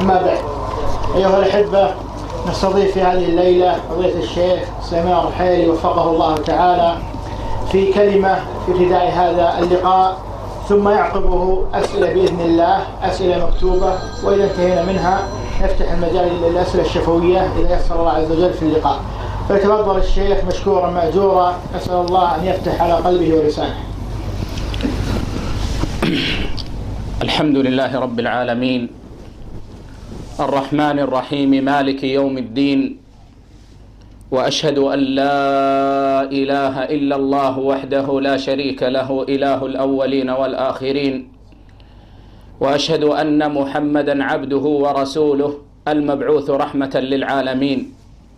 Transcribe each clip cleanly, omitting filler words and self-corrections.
أما بعد، أيها الأحبة، نستضيف في هذه الليلة فضيلة الشيخ سليمان الرحيلي وفقه الله تعالى في كلمة في ابتداء هذا اللقاء، ثم يعقبه أسئلة بإذن الله، أسئلة مكتوبة، وإذا انتهينا منها نفتح المجال للأسئلة الشفوية إذا يسر الله عز وجل في اللقاء. فيتفضل الشيخ مشكورا مأجورا، أسأل الله أن يفتح على قلبه ولسانه. الحمد لله رب العالمين، الرحمن الرحيم، مالك يوم الدين، وأشهد أن لا إله إلا الله وحده لا شريك له إله الأولين والآخرين، وأشهد أن محمدا عبده ورسوله المبعوث رحمة للعالمين،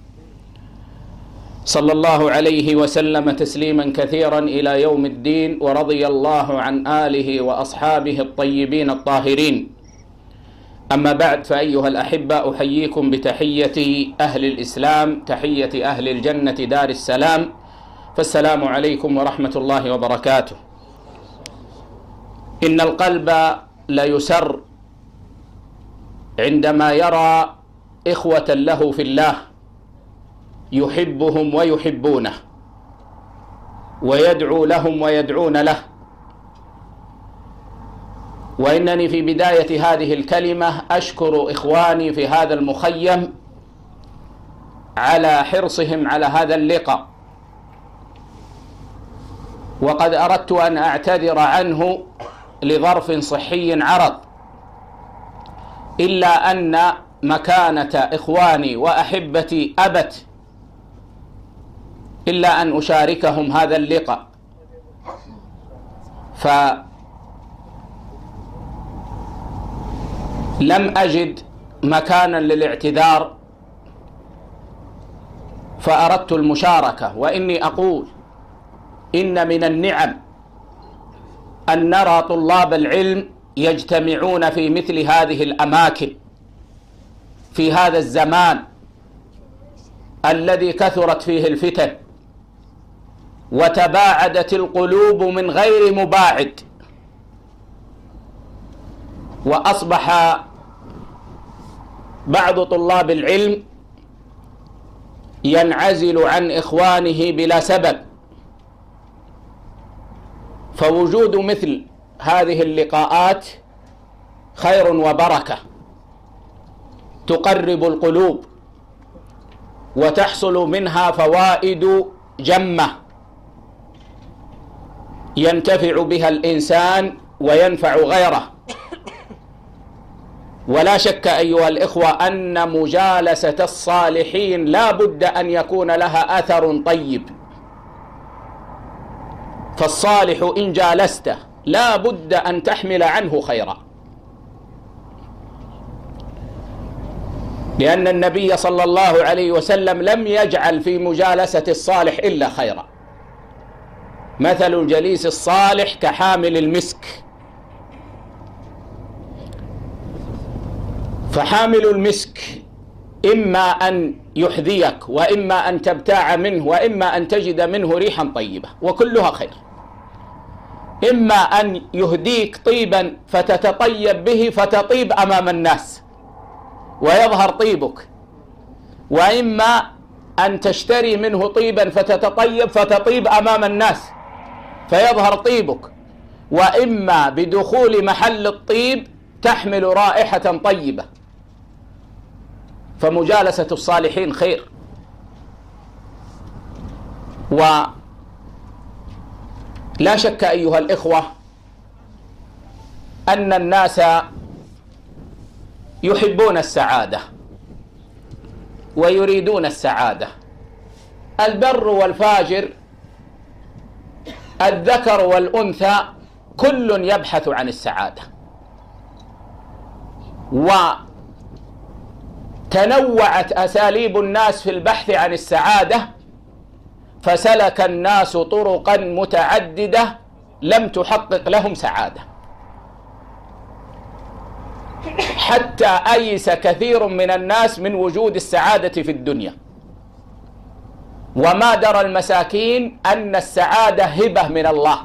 صلى الله عليه وسلم تسليما كثيرا إلى يوم الدين، ورضي الله عن آله وأصحابه الطيبين الطاهرين. أما بعد، فأيها الأحبة، أحييكم بتحية أهل الإسلام، تحية أهل الجنة دار السلام، فالسلام عليكم ورحمة الله وبركاته. إن القلب لا يسر عندما يرى إخوة له في الله يحبهم ويحبونه، ويدعو لهم ويدعون له. وإنني في بداية هذه الكلمة أشكر إخواني في هذا المخيم على حرصهم على هذا اللقاء، وقد أردت أن أعتذر عنه لظرف صحي عرض، إلا أن مكانة إخواني وأحبتي أبت إلا أن أشاركهم هذا اللقاء، فلم أجد مكانا للاعتذار فأردت المشاركة. وإني أقول إن من النعم أن نرى طلاب العلم يجتمعون في مثل هذه الأماكن في هذا الزمان الذي كثرت فيه الفتن وتباعدت القلوب من غير مباعد، وأصبح بعض طلاب العلم ينعزل عن إخوانه بلا سبب. فوجود مثل هذه اللقاءات خير وبركة، تقرب القلوب وتحصل منها فوائد جمة ينتفع بها الإنسان وينفع غيره. ولا شك أيها الإخوة أن مجالسة الصالحين لا بد أن يكون لها أثر طيب، فالصالح إن جالسته لا بد أن تحمل عنه خيرا، لأن النبي صلى الله عليه وسلم لم يجعل في مجالسة الصالح إلا خيرا. مثل الجليس الصالح كحامل المسك، فحامل المسك إما أن يحذيك، وإما أن تبتاع منه، وإما أن تجد منه ريحا طيبة، وكلها خير. إما أن يهديك طيبا فتتطيب به فتطيب أمام الناس ويظهر طيبك، وإما أن تشتري منه طيبا فتتطيب فتطيب أمام الناس فيظهر طيبك، وإما بدخول محل الطيب تحمل رائحة طيبة. فمجالسة الصالحين خير. ولا شك أيها الإخوة أن الناس يحبون السعادة ويريدون السعادة، البر والفاجر، الذكر والأنثى، كل يبحث عن السعادة. وتنوعت أساليب الناس في البحث عن السعادة، فسلك الناس طرقا متعددة لم تحقق لهم سعادة، حتى أيس كثير من الناس من وجود السعادة في الدنيا. وما درى المساكين أن السعادة هبة من الله،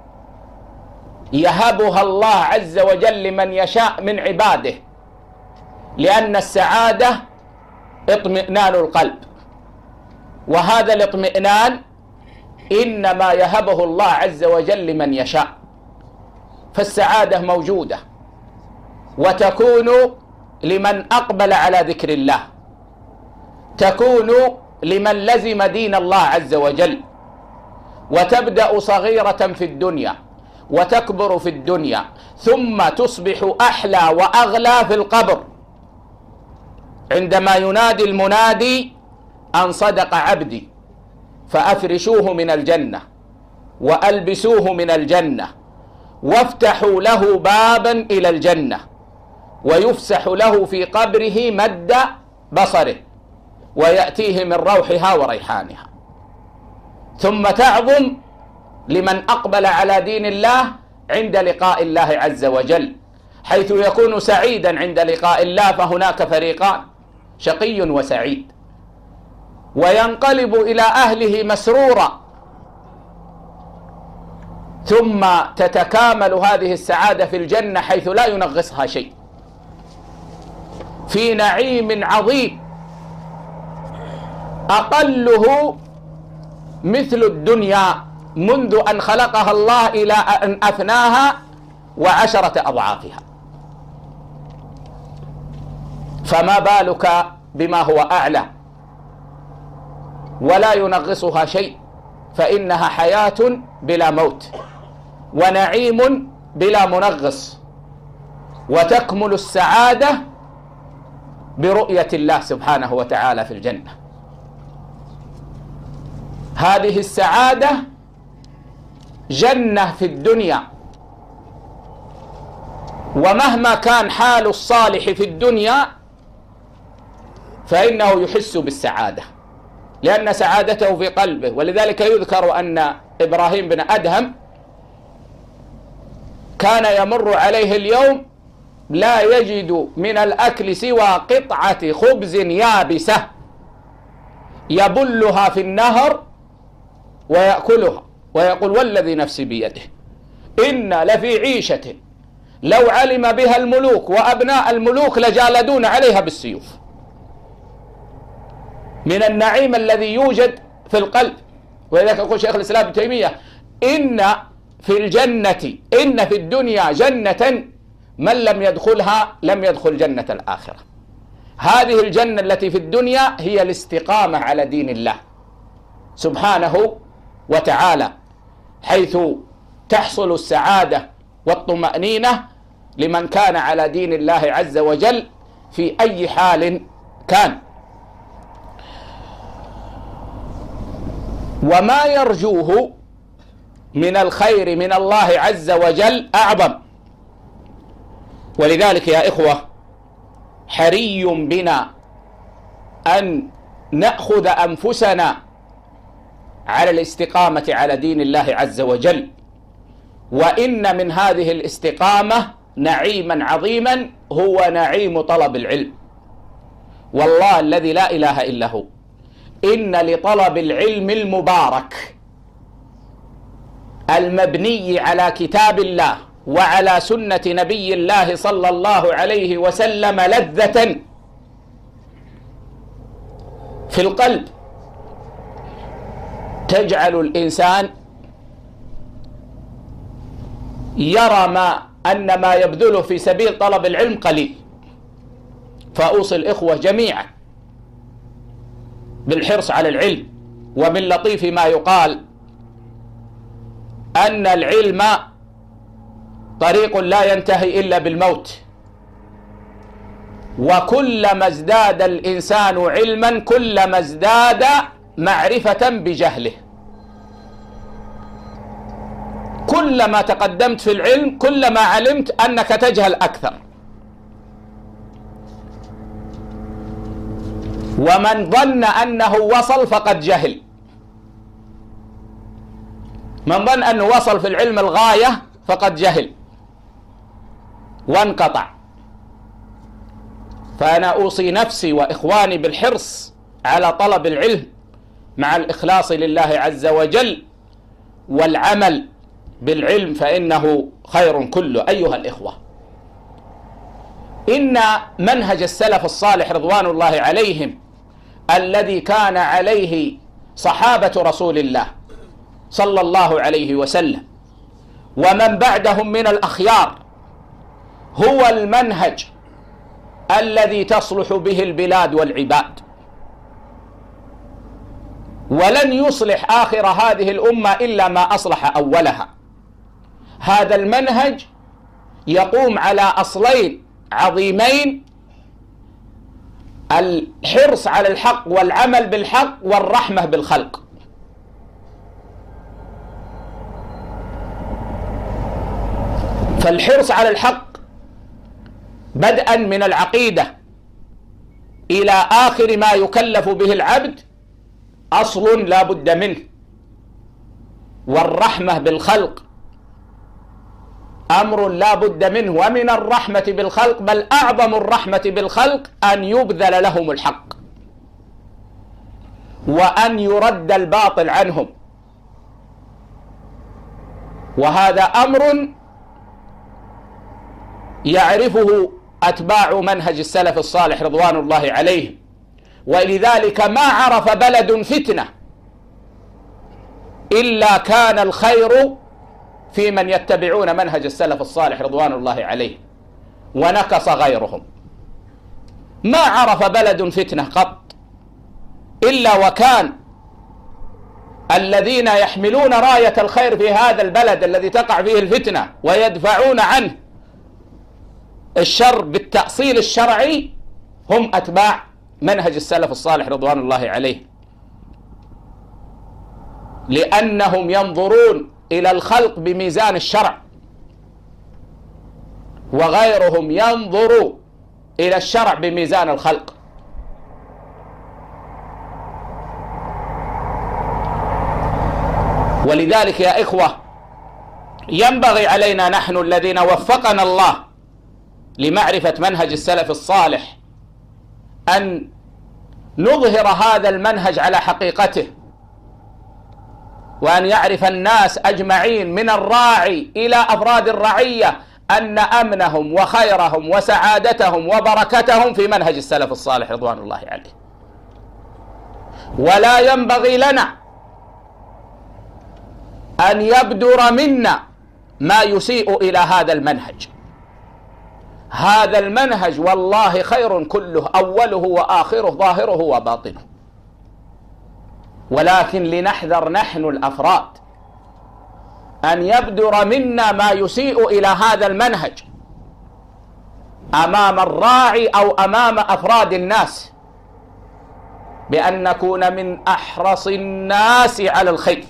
يهبها الله عز وجل لمن يشاء من عباده، لأن السعادة اطمئنان القلب، وهذا الاطمئنان إنما يهبه الله عز وجل لمن يشاء. فالسعادة موجودة، وتكون لمن أقبل على ذكر الله، تكون لمن لزم دين الله عز وجل، وتبدأ صغيرة في الدنيا وتكبر في الدنيا، ثم تصبح أحلى وأغلى في القبر، عندما ينادي المنادي أن صدق عبدي فأفرشوه من الجنة وألبسوه من الجنة وافتحوا له بابا إلى الجنة، ويفسح له في قبره مد بصره، ويأتيه من روحها وريحانها. ثم تعظم لمن أقبل على دين الله عند لقاء الله عز وجل، حيث يكون سعيدا عند لقاء الله، فهناك فريقان، شقي وسعيد، وينقلب إلى أهله مسرورا. ثم تتكامل هذه السعادة في الجنة حيث لا ينغصها شيء، في نعيم عظيم أقله مثل الدنيا منذ أن خلقها الله إلى أن أفناها و10 أضعافها، فما بالك بما هو أعلى ولا ينغصها شيء، فإنها حياة بلا موت ونعيم بلا منغص، وتكمل السعادة برؤية الله سبحانه وتعالى في الجنة. هذه السعادة جنة في الدنيا، ومهما كان حال الصالح في الدنيا فإنه يحس بالسعادة، لأن سعادته في قلبه. ولذلك يذكر أن إبراهيم بن أدهم كان يمر عليه اليوم لا يجد من الأكل سوى قطعة خبز يابسة يبلها في النهر ويأكلها، ويقول والذي نفسي بيده إن لفي عيشة لو علم بها الملوك وأبناء الملوك لجالدون عليها بالسيوف، من النعيم الذي يوجد في القلب. ولذلك يقول شيخ الإسلام ابن تيمية إن في الدنيا جنة من لم يدخلها لم يدخل جنة الآخرة. هذه الجنة التي في الدنيا هي الاستقامة على دين الله سبحانه وتعالى، حيث تحصل السعادة والطمأنينة لمن كان على دين الله عز وجل في أي حال كان. وما يرجوه من الخير من الله عز وجل أعظم. ولذلك يا إخوة حري بنا أن نأخذ أنفسنا على الاستقامة على دين الله عز وجل، وإن من هذه الاستقامة نعيما عظيما هو نعيم طلب العلم. والله الذي لا إله إلا هو إن لطلب العلم المبارك المبني على كتاب الله وعلى سنة نبي الله صلى الله عليه وسلم لذة في القلب تجعل الإنسان يرى أن ما يبذله في سبيل طلب العلم قليل. فأوصي الإخوة جميعا بالحرص على العلم. ومن لطيف ما يقال أن العلم طريق لا ينتهي إلا بالموت، وكلما ازداد الإنسان علما كلما ازداد معرفة بجهله. كلما تقدمت في العلم كلما علمت أنك تجهل أكثر. ومن ظن أنه وصل فقد جهل. من ظن أنه وصل في العلم الغاية فقد جهل وانقطع. فأنا أوصي نفسي وإخواني بالحرص على طلب العلم مع الإخلاص لله عز وجل والعمل بالعلم، فإنه خير كله. أيها الإخوة، إن منهج السلف الصالح رضوان الله عليهم الذي كان عليه صحابة رسول الله صلى الله عليه وسلم ومن بعدهم من الأخيار هو المنهج الذي تصلح به البلاد والعباد، ولن يصلح آخر هذه الأمة إلا ما أصلح أولها. هذا المنهج يقوم على أصلين عظيمين: الحرص على الحق والعمل بالحق والرحمة بالخلق. فالحرص على الحق بدءا من العقيدة إلى آخر ما يكلف به العبد أصل لا بد منه، والرحمة بالخلق أمر لا بد منه. ومن الرحمة بالخلق، بل أعظم الرحمة بالخلق، أن يبذل لهم الحق وأن يرد الباطل عنهم. وهذا أمر يعرفه أتباع منهج السلف الصالح رضوان الله عليهم، ولذلك ما عرف بلد فتنة إلا كان الخير في من يتبعون منهج السلف الصالح رضوان الله عليه، ونكص غيرهم. ما عرف بلد فتنة قط إلا وكان الذين يحملون راية الخير في هذا البلد الذي تقع فيه الفتنة ويدفعون عنه الشر بالتأصيل الشرعي هم أتباع منهج السلف الصالح رضوان الله عليه، لأنهم ينظرون إلى الخلق بميزان الشرع، وغيرهم ينظر إلى الشرع بميزان الخلق. ولذلك يا إخوة، ينبغي علينا نحن الذين وفقنا الله لمعرفة منهج السلف الصالح أن نظهر هذا المنهج على حقيقته، وأن يعرف الناس أجمعين من الراعي إلى أفراد الرعية أن أمنهم وخيرهم وسعادتهم وبركتهم في منهج السلف الصالح رضوان الله عليه. ولا ينبغي لنا أن يبدر منا ما يسيء إلى هذا المنهج. هذا المنهج والله خير كله، أوله وآخره، ظاهره وباطنه، ولكن لنحذر نحن الأفراد أن يبدر منا ما يسيء إلى هذا المنهج أمام الراعي أو أمام أفراد الناس، بأن نكون من أحرص الناس على الخير،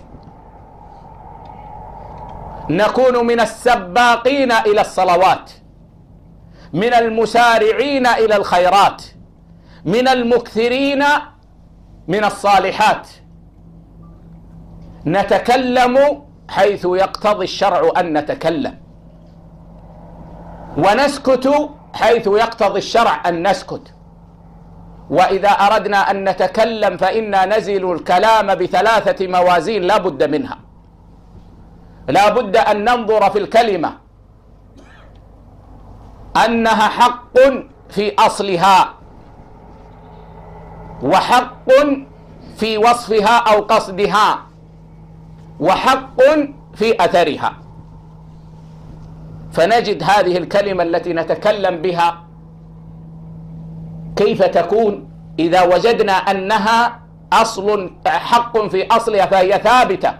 نكون من السباقين إلى الصلوات، من المسارعين إلى الخيرات، من المكثرين من الصالحات. نتكلم حيث يقتضي الشرع أن نتكلم، ونسكت حيث يقتضي الشرع أن نسكت. وإذا أردنا أن نتكلم فإنا نزل الكلام بثلاثة موازين لا بد منها. لا بد أن ننظر في الكلمة أنها حق في أصلها، وحق في وصفها أو قصدها، وحق في أثرها. فنجد هذه الكلمة التي نتكلم بها كيف تكون إذا وجدنا أنها أصل حق في أصلها، فهي ثابتة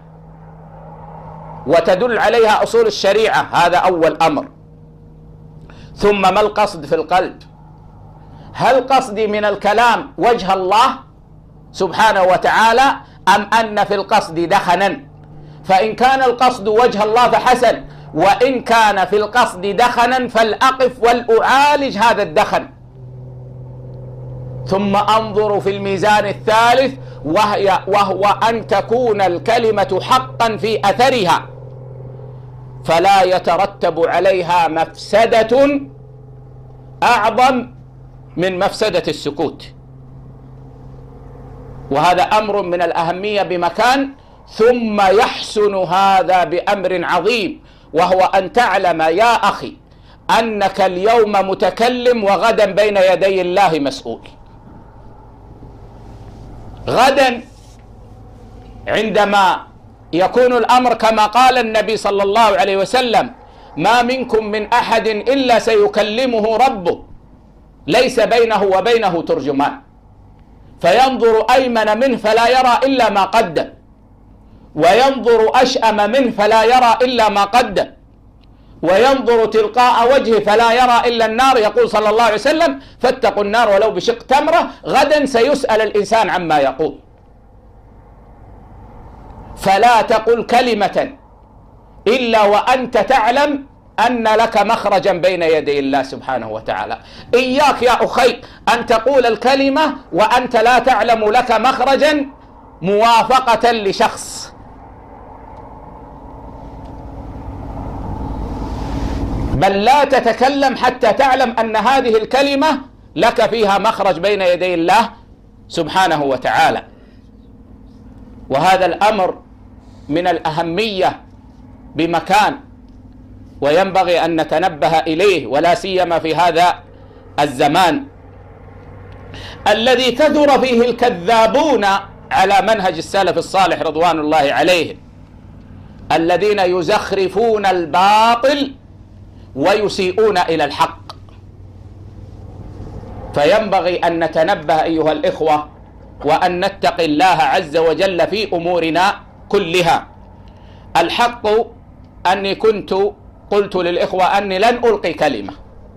وتدل عليها أصول الشريعة. هذا أول أمر. ثم ما القصد في القلب؟ هل قصدي من الكلام وجه الله سبحانه وتعالى، أم أن في القصد دخنا؟ فإن كان القصد وجه الله فحسن، وإن كان في القصد دخنا فلأقف ولأعالج هذا الدخن. ثم أنظر في الميزان الثالث، وهو أن تكون الكلمة حقا في أثرها، فلا يترتب عليها مفسدة أعظم من مفسدة السكوت. وهذا أمر من الأهمية بمكان. ثم يحسن هذا بأمر عظيم، وهو أن تعلم يا أخي أنك اليوم متكلم وغدا بين يدي الله مسؤول. غدا عندما يكون الأمر كما قال النبي صلى الله عليه وسلم: ما منكم من أحد إلا سيكلمه ربه ليس بينه وبينه ترجمان، فينظر أيمن منه فلا يرى إلا ما قدم، وينظر أشأم منه فلا يرى إلا ما قدم، وينظر تلقاء وجهه فلا يرى إلا النار. يقول صلى الله عليه وسلم: فاتقوا النار ولو بشق تمرة. غدا سيسأل الإنسان عما يقول. فلا تقل كلمة إلا وأنت تعلم أن لك مخرجا بين يدي الله سبحانه وتعالى. إياك يا أخي أن تقول الكلمة وأنت لا تعلم لك مخرجا موافقة لشخص. بل لا تتكلم حتى تعلم أن هذه الكلمة لك فيها مخرج بين يدي الله سبحانه وتعالى. وهذا الأمر من الأهمية بمكان، وينبغي أن نتنبه إليه، ولا سيما في هذا الزمان الذي كثر فيه الكذابون على منهج السلف الصالح رضوان الله عليهم، الذين يزخرفون الباطل ويسيئون إلى الحق. فينبغي أن نتنبه أيها الإخوة، وأن نتقي الله عز وجل في أمورنا كلها. الحق أني كنت قلت للإخوة أني لن ألقي كلمة،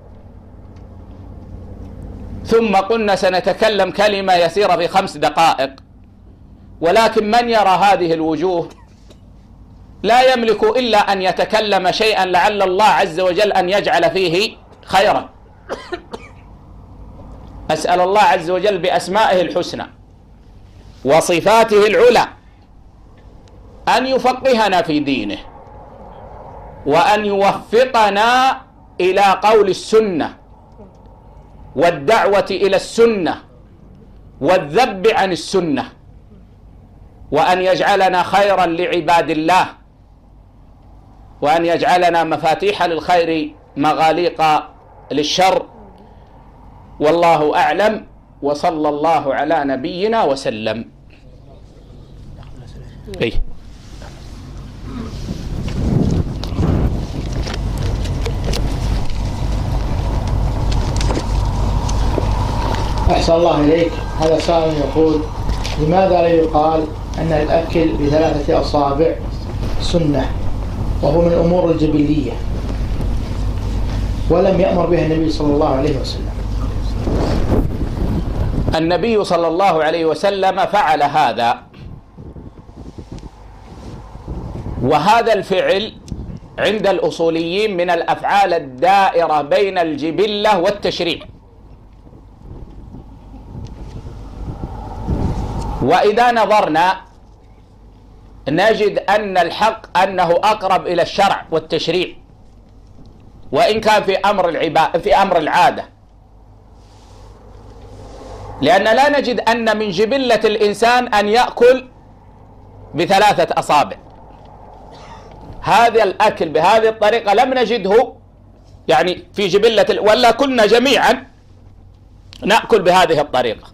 ثم قلنا سنتكلم كلمة يسيرة في 5 دقائق، ولكن من يرى هذه الوجوه لا يملك إلا أن يتكلم شيئا لعل الله عز وجل أن يجعل فيه خيرا. أسأل الله عز وجل بأسمائه الحسنى وصفاته العلى أن يفقهنا في دينه، وأن يوفقنا إلى قول السنة والدعوة إلى السنة والذب عن السنة، وأن يجعلنا خيرا لعباد الله، وأن يجعلنا مفاتيح للخير مغاليق للشر. والله أعلم، وصلى الله على نبينا وسلم. أحسن الله إليك. هذا سائل يقول: لماذا لا يقال أن الأكل ب3 أصابع سنة وهو من الأمور الجبلية ولم يأمر بها النبي صلى الله عليه وسلم؟ النبي صلى الله عليه وسلم فعل هذا، وهذا الفعل عند الأصوليين من الأفعال الدائرة بين الجبلة والتشريع. وإذا نظرنا نجد أن الحق أنه أقرب إلى الشرع والتشريع، وإن كان في أمر العادة، لأن لا نجد أن من جبلة الإنسان أن يأكل ب3 أصابع. هذا الأكل بهذه الطريقة لم نجده يعني في جبلة ولا كنا جميعا نأكل بهذه الطريقة،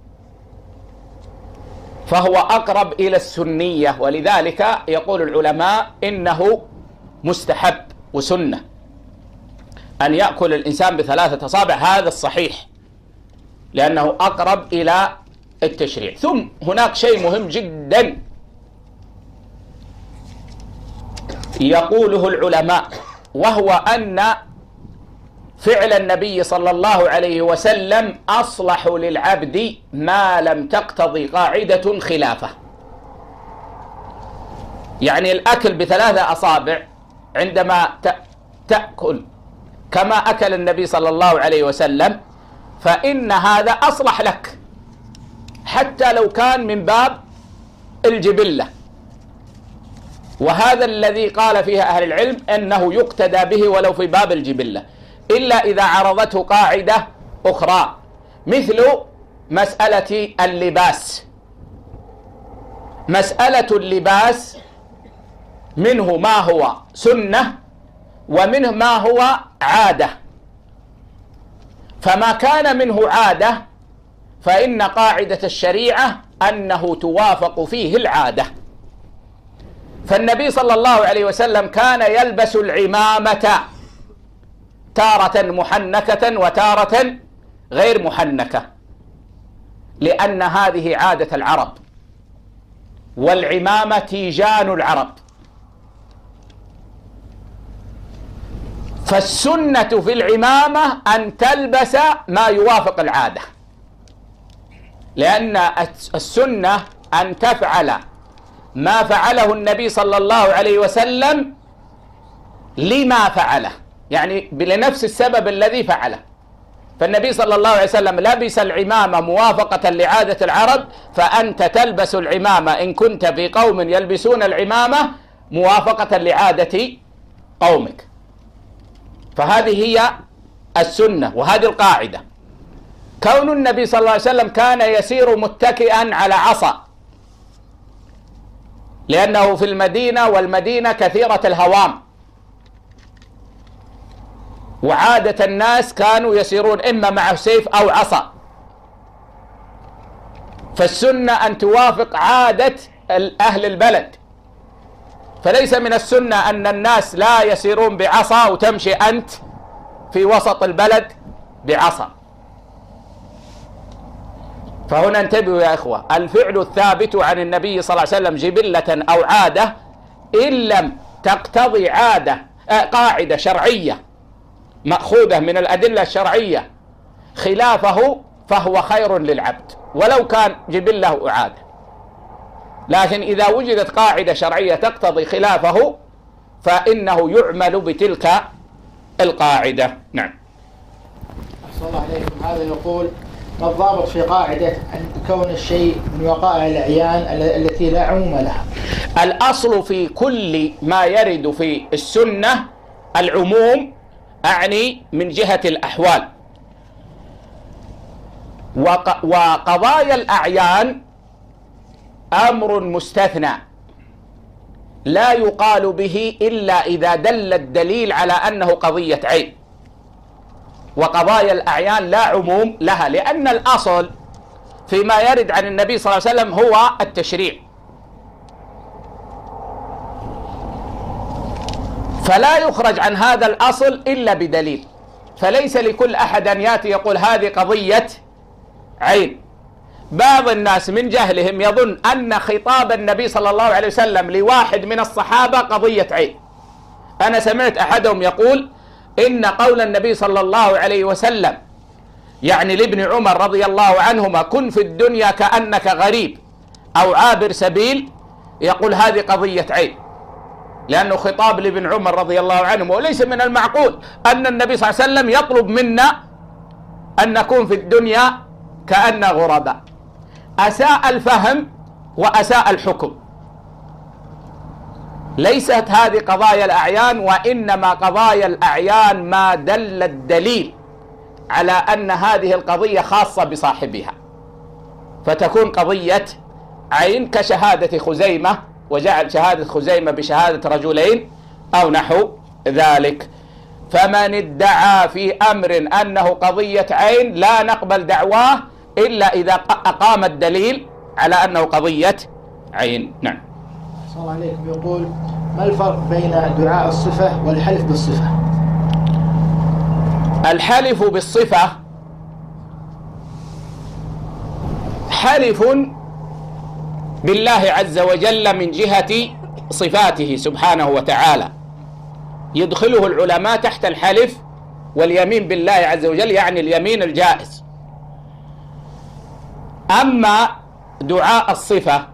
فهو أقرب إلى السنية. ولذلك يقول العلماء إنه مستحب وسنة أن يأكل الإنسان ب3 أصابع، هذا الصحيح، لأنه أقرب إلى التشريع. ثم هناك شيء مهم جدا يقوله العلماء، وهو أن فعل النبي صلى الله عليه وسلم أصلح للعبد ما لم تقتضي قاعدة خلافه. يعني الأكل ب3 أصابع عندما تأكل كما أكل النبي صلى الله عليه وسلم فإن هذا أصلح لك، حتى لو كان من باب الجبلة. وهذا الذي قال فيه أهل العلم أنه يقتدى به ولو في باب الجبلة، إلا إذا عرضته قاعدة أخرى، مثل مسألة اللباس. مسألة اللباس منه ما هو سنة ومنه ما هو عادة. فما كان منه عادة فإن قاعدة الشريعة أنه توافق فيه العادة. فالنبي صلى الله عليه وسلم كان يلبس العمامة تارة محنكة وتارة غير محنكة، لأن هذه عادة العرب، والعمامة تيجان العرب. فالسنة في العمامة أن تلبس ما يوافق العادة، لأن السنة أن تفعل ما فعله النبي صلى الله عليه وسلم لما فعله، يعني لنفس السبب الذي فعله. فالنبي صلى الله عليه وسلم لبس العمامة موافقة لعادة العرب، فأنت تلبس العمامة إن كنت في قوم يلبسون العمامة موافقة لعادة قومك. فهذه هي السنة وهذه القاعدة. كون النبي صلى الله عليه وسلم كان يسير متكئا على عصا، لأنه في المدينة، والمدينة كثيرة الهوام، وعادة الناس كانوا يسيرون إما مع سيف أو عصا. فالسنة أن توافق عادة أهل البلد، فليس من السنة أن الناس لا يسيرون بعصا وتمشي أنت في وسط البلد بعصا. فهنا انتبهوا يا إخوة، الفعل الثابت عن النبي صلى الله عليه وسلم جبلة أو عادة إن لم تقتضي قاعدة شرعية مأخوذة من الأدلة الشرعية خلافه فهو خير للعبد ولو كان جبلة أو عادة. لكن إذا وجدت قاعدة شرعية تقتضي خلافه فإنه يعمل بتلك القاعدة. نعم. أحسن الله عليكم. هذا يقول: ما الضابط في قاعدة أن كون الشيء من وقائع الأعيان التي لا عموم لها؟ الأصل في كل ما يرد في السنة العموم، أعني من جهة الأحوال. وقضايا الأعيان أمر مستثنى لا يقال به إلا إذا دل الدليل على أنه قضية عين. وقضايا الأعيان لا عموم لها، لأن الأصل فيما يرد عن النبي صلى الله عليه وسلم هو التشريع، فلا يخرج عن هذا الأصل إلا بدليل. فليس لكل أحد أن يأتي يقول هذه قضية عين. بعض الناس من جهلهم يظن أن خطاب النبي صلى الله عليه وسلم لواحد من الصحابة قضية عين. أنا سمعت أحدهم يقول إن قول النبي صلى الله عليه وسلم يعني لابن عمر رضي الله عنهما: كن في الدنيا كأنك غريب أو عابر سبيل، يقول هذه قضية عين، لأنه خطاب لابن عمر رضي الله عنه. وليس من المعقول أن النبي صلى الله عليه وسلم يطلب منا أن نكون في الدنيا كأن غرباء. أساء الفهم وأساء الحكم. ليست هذه قضايا الأعيان، وإنما قضايا الأعيان ما دل الدليل على أن هذه القضية خاصة بصاحبها، فتكون قضية عين كشهادة خزيمة، وجعل شهادة خزيمة بشهادة رجلين أو نحو ذلك. فمن ادعى في أمر أنه قضية عين لا نقبل دعواه إلا إذا أقام الدليل على أنه قضية عين. نعم. صلى الله عليكم. يقول: ما الفرق بين دعاء الصفة والحلف بالصفة؟ الحلف بالصفة حلف بالله عز وجل من جهة صفاته سبحانه وتعالى، يدخله العلماء تحت الحلف واليمين بالله عز وجل، يعني اليمين الجائز. أما دعاء الصفة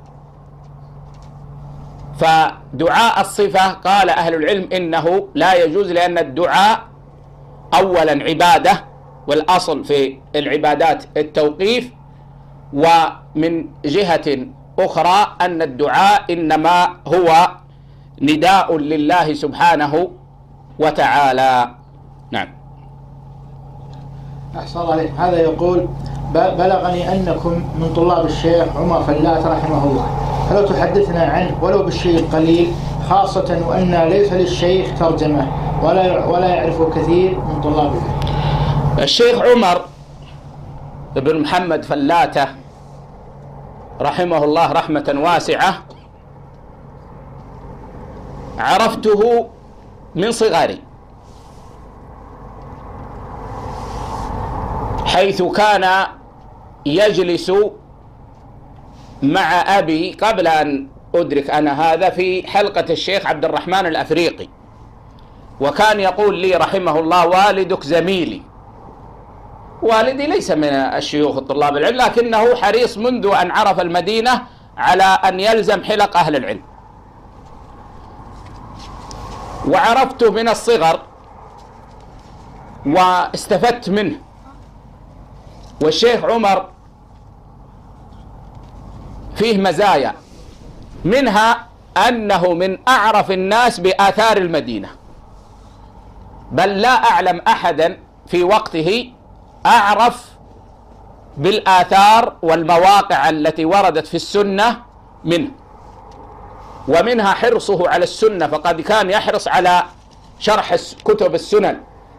فدعاء الصفة قال أهل العلم إنه لا يجوز، لأن الدعاء أولا عبادة، والأصل في العبادات التوقيف، ومن جهة أخرى أن الدعاء إنما هو نداء لله سبحانه وتعالى. نعم. أحسن الله عليكم. هذا يقول: بلغني أنكم من طلاب الشيخ عمر فلات رحمه الله، فلو تحدثنا عنه ولو بالشيء القليل خاصة وأن ليس للشيخ ترجمة ولا يعرف كثير من طلابه. الشيخ عمر بن محمد فلاتة رحمه الله رحمة واسعة عرفته من صغري، حيث كان يجلس مع أبي قبل أن أدرك أنا هذا في حلقة الشيخ عبد الرحمن الأفريقي، وكان يقول لي رحمه الله: والدك زميلي. والدي ليس من الشيوخ الطلاب العلم، لكنه حريص منذ أن عرف المدينة على أن يلزم حلق أهل العلم، وعرفته من الصغر واستفدت منه. والشيخ عمر فيه مزايا، منها أنه من أعرف الناس بآثار المدينة، بل لا أعلم أحدا في وقته أعرف بالآثار والمواقع التي وردت في السنة منه، ومنها حرصه على السنة، فقد كان يحرص على شرح كتب السنن.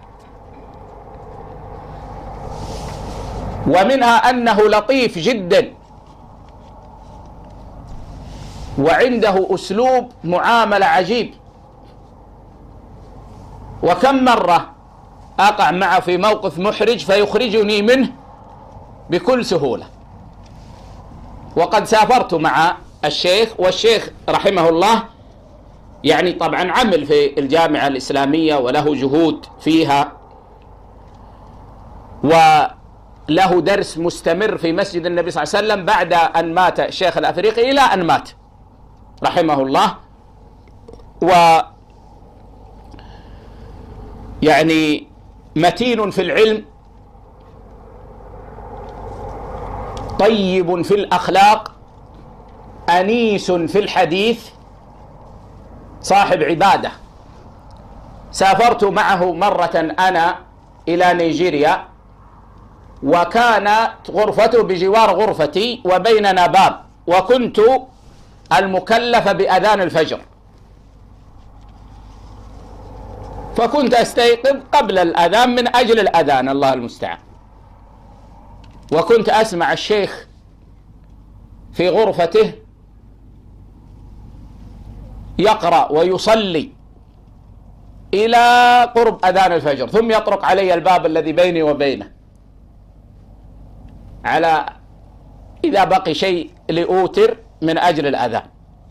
ومنها أنه لطيف جدا، وعنده أسلوب معاملة عجيب. وكم مرة أقع معه في موقف محرج فيخرجني منه بكل سهولة. وقد سافرت مع الشيخ، والشيخ رحمه الله يعني طبعا عمل في الجامعة الإسلامية وله جهود فيها، وله درس مستمر في مسجد النبي صلى الله عليه وسلم بعد أن مات الشيخ الأفريقي إلى أن مات رحمه الله. يعني متين في العلم، طيب في الأخلاق، أنيس في الحديث، صاحب عبادة. سافرت معه مرة أنا إلى نيجيريا، وكانت غرفته بجوار غرفتي وبيننا باب، وكنت المكلف بأذان الفجر، فكنت أستيقظ قبل الأذان من أجل الأذان، الله المستعان. وكنت أسمع الشيخ في غرفته يقرأ ويصلي إلى قرب أذان الفجر، ثم يطرق علي الباب الذي بيني وبينه على إذا بقي شيء لأوتر من أجل الأذان.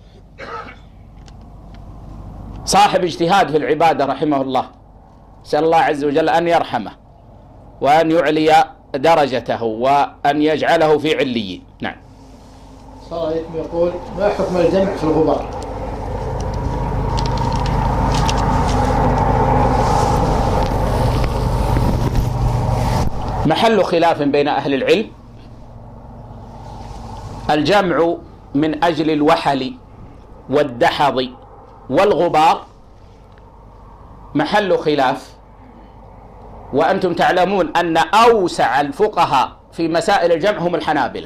صاحب اجتهاد في العبادة رحمه الله، نسأل الله عز وجل أن يرحمه وأن يعلي درجته وأن يجعله في عليين. نعم. صلى الله عليه وسلم يقول: ما حكم الجمع في الغبار؟ محل خلاف بين أهل العلم. الجمع من أجل الوحل والدحض والغبار محل خلاف، وأنتم تعلمون أن أوسع الفقهاء في مسائل الجمع هم الحنابلة،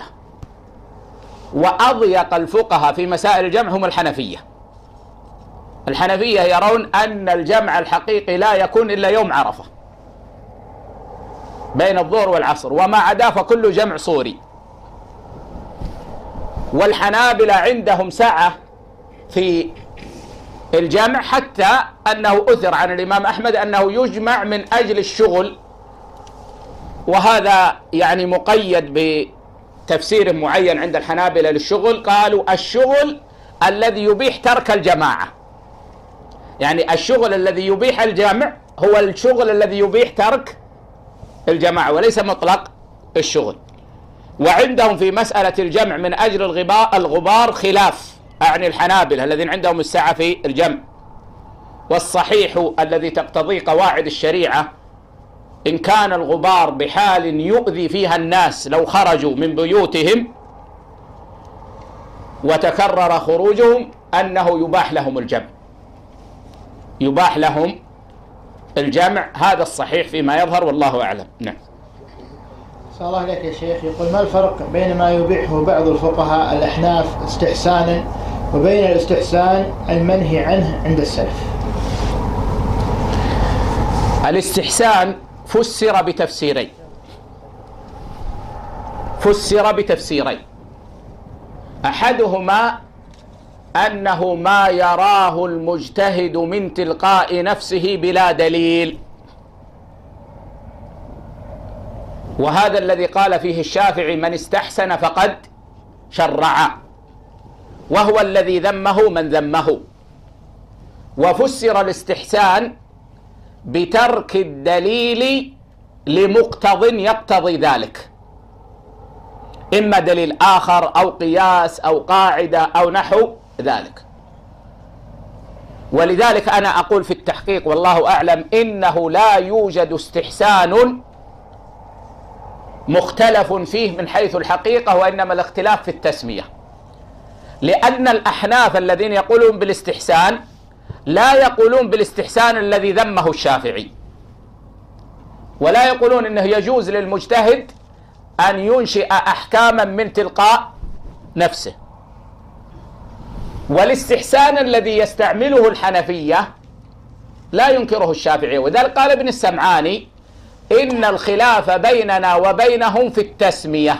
وأضيق الفقهاء في مسائل الجمع هم الحنفية. الحنفية يرون أن الجمع الحقيقي لا يكون إلا يوم عرفة بين الظهر والعصر، وما عدا فكل جمع صوري. والحنابلة عندهم سعة في الجمع، حتى أنه أثر عن الإمام أحمد أنه يجمع من أجل الشغل، وهذا يعني مقيد بتفسير معين عند الحنابلة للشغل. قالوا: الشغل الذي يبيح ترك الجماعة، يعني الشغل الذي يبيح الجمع هو الشغل الذي يبيح ترك الجماعة، وليس مطلق الشغل. وعندهم في مسألة الجمع من أجل الغبار خلاف عن الحنابلة الذين عندهم السعة في الجمع. والصحيح الذي تقتضيه قواعد الشريعة: إن كان الغبار بحال يؤذي فيها الناس لو خرجوا من بيوتهم وتكرر خروجهم، أنه يباح لهم الجمع، يباح لهم الجمع. هذا الصحيح فيما يظهر، والله أعلم. نعم. صلى الله عليك يا شيخ. يقول: ما الفرق بين ما يبيحه بعض الفقهاء الأحناف استحسانا وبين الاستحسان المنهي عنه عند السلف؟ الاستحسان فسر بتفسيرين. أحدهما أنه ما يراه المجتهد من تلقاء نفسه بلا دليل، وهذا الذي قال فيه الشافعي: من استحسن فقد شرع، وهو الذي ذمه من ذمه. وفسر الاستحسان بترك الدليل لمقتض يقتضي ذلك، إما دليل آخر أو قياس أو قاعدة أو نحو ذلك. ولذلك أنا أقول في التحقيق والله أعلم إنه لا يوجد استحسان مختلف فيه من حيث الحقيقة، وإنما الاختلاف في التسمية. لأن الأحناف الذين يقولون بالاستحسان لا يقولون بالاستحسان الذي ذمه الشافعي، ولا يقولون إنه يجوز للمجتهد أن ينشئ أحكاما من تلقاء نفسه. والاستحسان الذي يستعمله الحنفية لا ينكره الشافعي، وذلك قال ابن السمعاني: إن الخلاف بيننا وبينهم في التسمية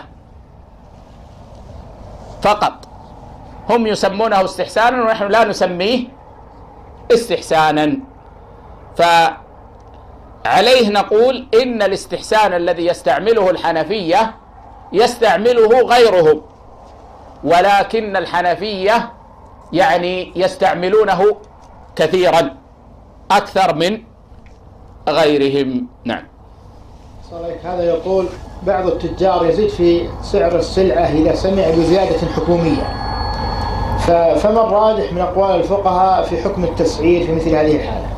فقط، هم يسمونه استحسانا ونحن لا نسميه استحسانا. فعليه نقول إن الاستحسان الذي يستعمله الحنفية يستعمله غيرهم، ولكن الحنفية يعني يستعملونه كثيرا أكثر من غيرهم. نعم. هذا يقول: بعض التجار يزيد في سعر السلعة إذا سمع بزيادة حكومية، فما الراجح من أقوال الفقهاء في حكم التسعير في مثل هذه الحالة؟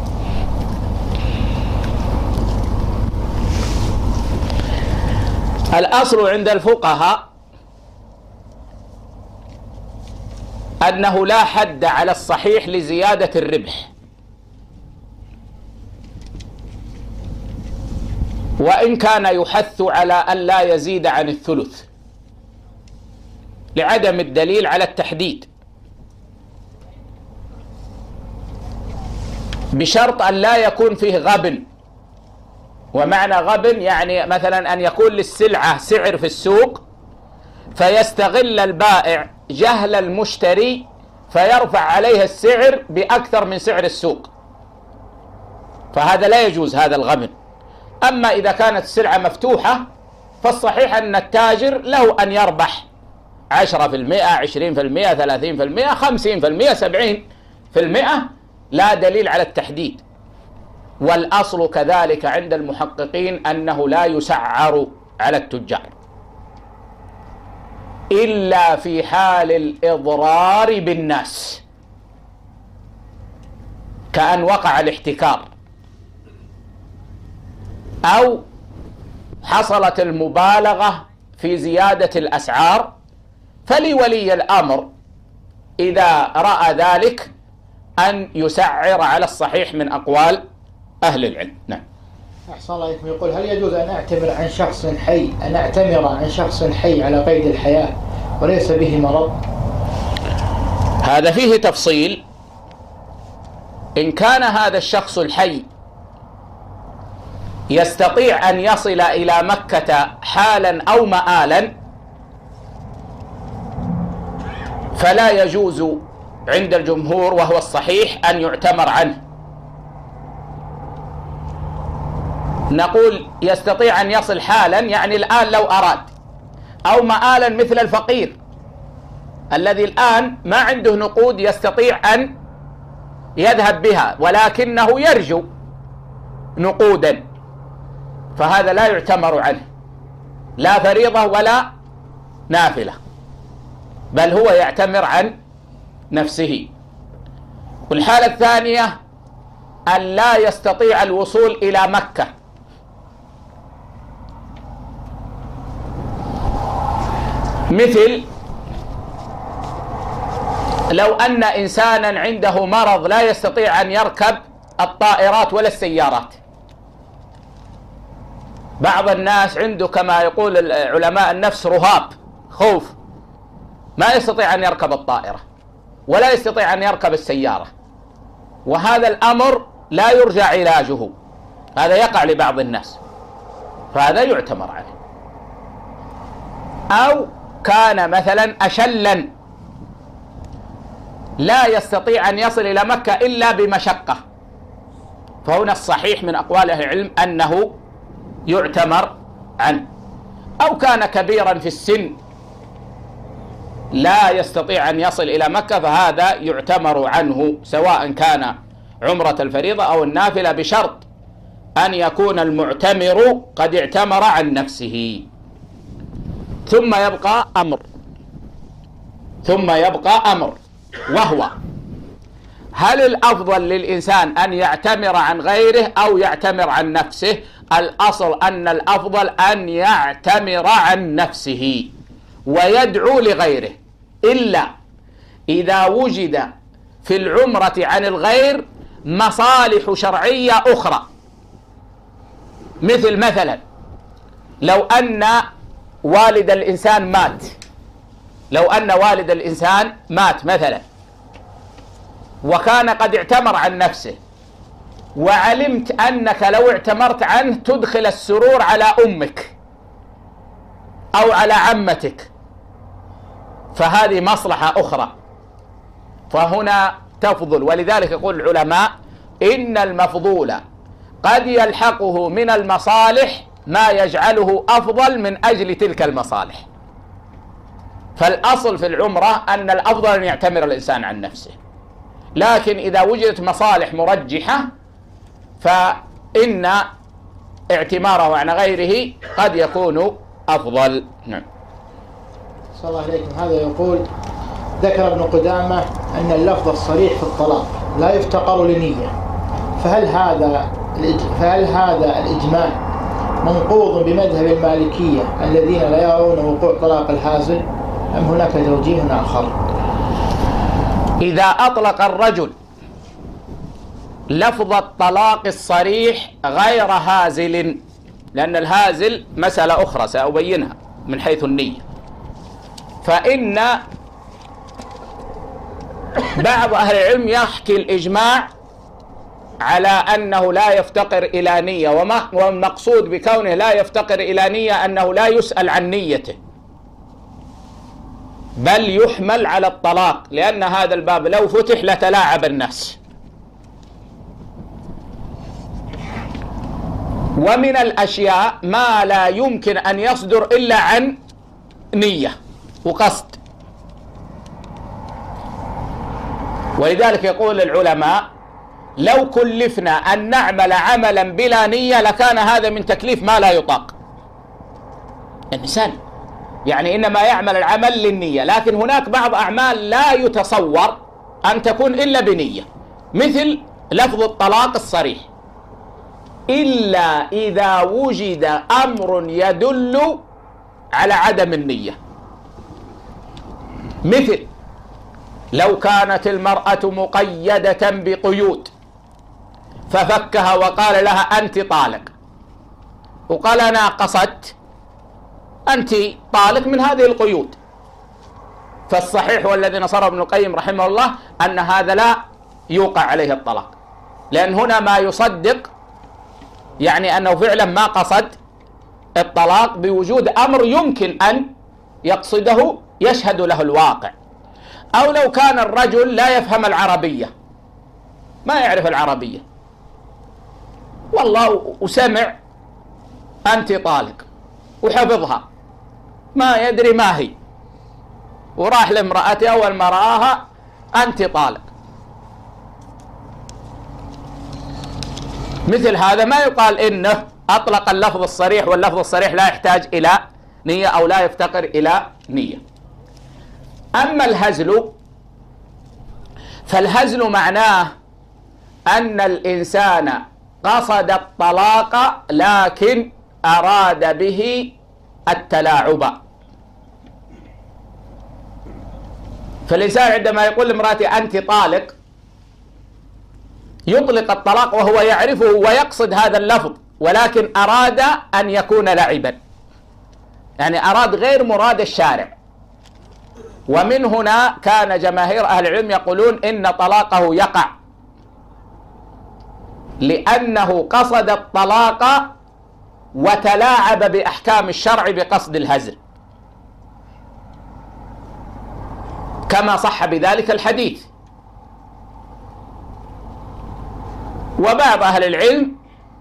الأصل عند الفقهاء أنه لا حد على الصحيح لزيادة الربح، وإن كان يحث على أن لا يزيد عن الثلث لعدم الدليل على التحديد، بشرط أن لا يكون فيه غبن. ومعنى غبن يعني مثلا أن يكون للسلعة سعر في السوق فيستغل البائع جهل المشتري فيرفع عليه السعر بأكثر من سعر السوق، فهذا لا يجوز هذا الغبن. أما إذا كانت السلعة مفتوحة فالصحيح أن التاجر له أن يربح 10%، 20%، 30%، 50%، 70%، لا دليل على التحديد. والأصل كذلك عند المحققين أنه لا يسعر على التجار إلا في حال الإضرار بالناس، كأن وقع الاحتكار أو حصلت المبالغة في زيادة الأسعار، فلولي الأمر إذا رأى ذلك أن يسعر على الصحيح من أقوال أهل العلم. نعم. أحسن الله إليكم. يقول: هل يجوز أن أعتمر عن شخص حي على قيد الحياة وليس به مرض؟ هذا فيه تفصيل. إن كان هذا الشخص الحي يستطيع أن يصل إلى مكة حالا أو مآلا فلا يجوز عند الجمهور، وهو الصحيح، أن يعتمر عنه. نقول يستطيع أن يصل حالا يعني الآن لو أراد، أو مآلا مثل الفقير الذي الآن ما عنده نقود يستطيع أن يذهب بها ولكنه يرجو نقودا، فهذا لا يعتمر عنه، لا فريضة ولا نافلة، بل هو يعتمر عن نفسه. والحالة الثانية أن لا يستطيع الوصول إلى مكة، مثل لو أن إنسانا عنده مرض لا يستطيع أن يركب الطائرات ولا السيارات. بعض الناس عنده كما يقول علماء النفس رهاب، خوف، ما يستطيع أن يركب الطائرة ولا يستطيع أن يركب السيارة، وهذا الأمر لا يرجى علاجه، هذا يقع لبعض الناس، فهذا يعتمر عليه. أو كان مثلا أشلا لا يستطيع أن يصل إلى مكة إلا بمشقة، فهنا الصحيح من أقوال أهل العلم أنه يعتمر عنه. أو كان كبيرا في السن لا يستطيع أن يصل إلى مكة، فهذا يعتمر عنه سواء كان عمرة الفريضة أو النافلة، بشرط أن يكون المعتمر قد اعتمر عن نفسه. ثم يبقى أمر وهو: هل الأفضل للإنسان أن يعتمر عن غيره أو يعتمر عن نفسه؟ الأصل أن الأفضل أن يعتمر عن نفسه ويدعو لغيره، إلا إذا وجد في العمرة عن الغير مصالح شرعية أخرى، مثلا لو أن والد الإنسان مات مثلا، وكان قد اعتمر عن نفسه، وعلمت أنك لو اعتمرت عنه تدخل السرور على أمك أو على عمتك، فهذه مصلحة أخرى، فهنا تفضل. ولذلك يقول العلماء: إن المفضول قد يلحقه من المصالح ما يجعله أفضل من أجل تلك المصالح. فالأصل في العمرة أن الأفضل أن يعتمر الإنسان عن نفسه، لكن إذا وجدت مصالح مرجحة فإن اعتماره عن غيره قد يكون أفضل. نعم. صلى الله عليكم. هذا يقول: ذكر ابن قدامة أن اللفظ الصريح في الطلاق لا يفتقر لنية، فهل هذا الإجماع منقوض بمذهب المالكية الذين لا يرون وقوع طلاق الهازل، أم هناك توجيه آخر؟ إذا أطلق الرجل لفظ الطلاق الصريح غير هازل، لأن الهازل مسألة أخرى سأبينها من حيث النية، فإن بعض أهل العلم يحكي الإجماع على أنه لا يفتقر إلى نية، والمقصود بكونه لا يفتقر إلى نية أنه لا يسأل عن نيته، بل يحمل على الطلاق، لأن هذا الباب لو فتح لتلاعب الناس. ومن الأشياء ما لا يمكن أن يصدر إلا عن نية وقصد، ولذلك يقول العلماء: لو كلفنا أن نعمل عملا بلا نية لكان هذا من تكليف ما لا يطاق. الإنسان يعني إنما يعمل العمل للنية، لكن هناك بعض أعمال لا يتصور أن تكون إلا بنية، مثل لفظ الطلاق الصريح، إلا إذا وجد أمر يدل على عدم النية. مثل لو كانت المرأة مقيدة بقيود ففكها وقال لها أنت طالق، وقال أنا قصدت أنت طالق من هذه القيود، فالصحيح والذي نصره ابن القيم رحمه الله أن هذا لا يوقع عليه الطلاق، لأن هنا ما يصدق يعني أنه فعلا ما قصد الطلاق، بوجود أمر يمكن أن يقصده يشهد له الواقع. أو لو كان الرجل لا يفهم العربية، ما يعرف العربية والله، وسمع أنت طالق وحفظها ما يدري ما هي، وراح لامرأته أول ما رآها أنت طالق، مثل هذا ما يقال إنه أطلق اللفظ الصريح، واللفظ الصريح لا يحتاج إلى نية أو لا يفتقر إلى نية. أما الهزل فالهزل معناه أن الإنسان قصد الطلاق لكن أراد به التلاعب. فالإنسان عندما يقول لامرأته أنت طالق يطلق الطلاق وهو يعرفه ويقصد هذا اللفظ، ولكن أراد أن يكون لعبا، يعني أراد غير مراد الشارع، ومن هنا كان جماهير أهل العلم يقولون إن طلاقه يقع، لأنه قصد الطلاق وتلاعب بأحكام الشرع بقصد الهزل، كما صح بذلك الحديث. وبعض أهل العلم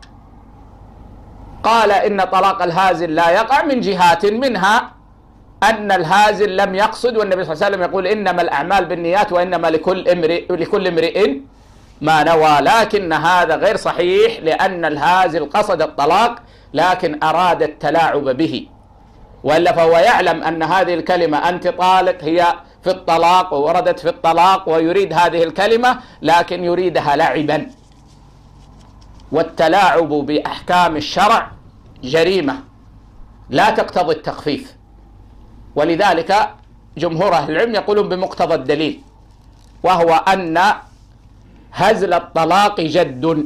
قال إن طلاق الهازل لا يقع من جهات، منها أن الهازل لم يقصد، والنبي صلى الله عليه وسلم يقول إنما الأعمال بالنيات وإنما لكل امرئ ما نوى، لكن هذا غير صحيح، لأن الهازل قصد الطلاق لكن أراد التلاعب به، وإلا فهو يعلم أن هذه الكلمة أنت طالق هي في الطلاق ووردت في الطلاق، ويريد هذه الكلمة لكن يريدها لعبا. والتلاعب بأحكام الشرع جريمة لا تقتضي التخفيف، ولذلك جمهور أهل العلم يقولون بمقتضى الدليل، وهو أن هزل الطلاق جد،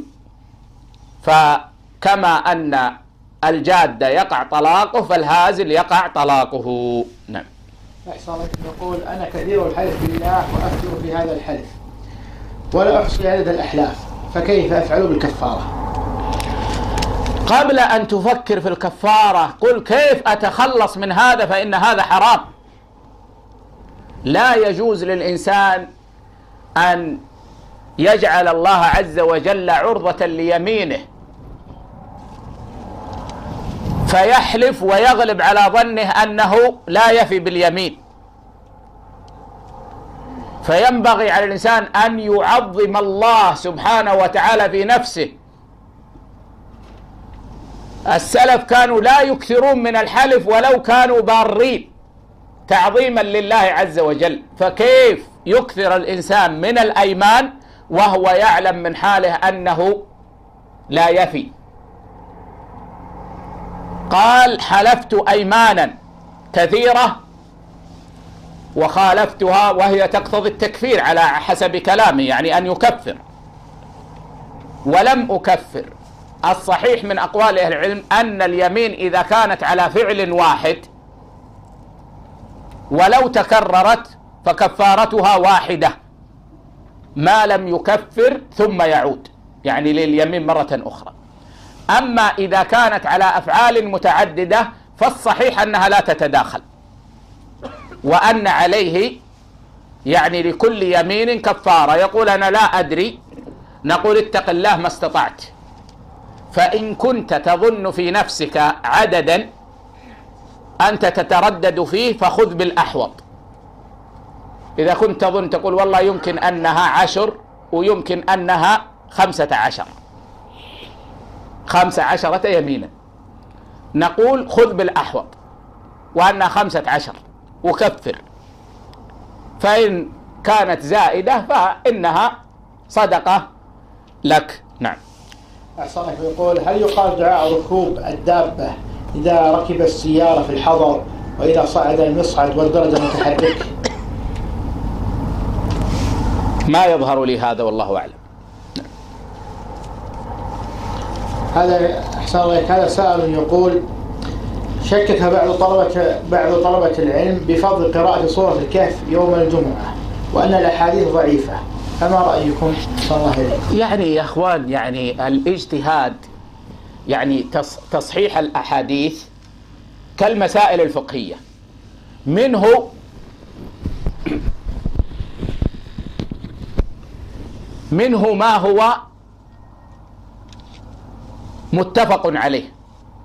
فكما أن الجاد يقع طلاقه فالهازل يقع طلاقه. نعم. أحسن الله يقول أنا كثير الحلف بالله وأكثر في هذا الحلف ولا أحصي عدد الأحلاف، فكيف أفعل بالكفارة؟ قبل أن تفكر في الكفارة قل كيف أتخلص من هذا، فإن هذا حرام. لا يجوز للإنسان أن يجعل الله عز وجل عرضة ليمينه فيحلف ويغلب على ظنه أنه لا يفي باليمين. فينبغي على الإنسان أن يعظم الله سبحانه وتعالى في نفسه. السلف كانوا لا يكثرون من الحلف ولو كانوا بارين تعظيما لله عز وجل، فكيف يكثر الإنسان من الأيمان وهو يعلم من حاله أنه لا يفي؟ قال حلفت أيمانا كثيرة وخالفتها، وهي تقتضي التكفير على حسب كلامه، يعني أن يكفر، ولم أكفر. الصحيح من أقوال أهل العلم أن اليمين إذا كانت على فعل واحد ولو تكررت فكفارتها واحدة ما لم يكفر ثم يعود، يعني لليمين مرة أخرى. أما إذا كانت على أفعال متعددة فالصحيح أنها لا تتداخل، وأن عليه يعني لكل يمين كفارة. يقول أنا لا أدري، نقول اتق الله ما استطعت، فإن كنت تظن في نفسك عددا أنت تتردد فيه فخذ بالأحوط. إذا كنت تظن تقول والله يمكن أنها 10 ويمكن أنها 15 يمينا، نقول خذ بالأحوط وأنها 15 وكفر، فإن كانت زائدة فإنها صدقة لك. نعم. أحسنك. يقول هل يقال دعاء ركوب الدابة إذا ركب السيارة في الحضر وإذا صعد المصعد والدرجة متحرك؟ ما يظهر لي هذا والله أعلم. هذا أحسن الله. هذا سائل يقول شكك بعض طلبة العلم بفضل قراءة سورة الكهف يوم الجمعة وأن الأحاديث ضعيفة، فما رأيكم؟ صلى الله عليه. يعني يا أخوان، يعني الاجتهاد يعني تصحيح الأحاديث كالمسائل الفقهية، منه ما هو متفق عليه،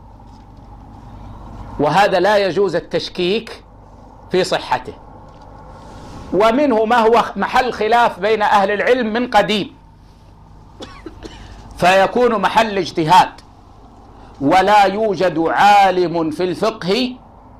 وهذا لا يجوز التشكيك في صحته، ومنه ما هو محل خلاف بين أهل العلم من قديم فيكون محل اجتهاد، ولا يوجد عالم في الفقه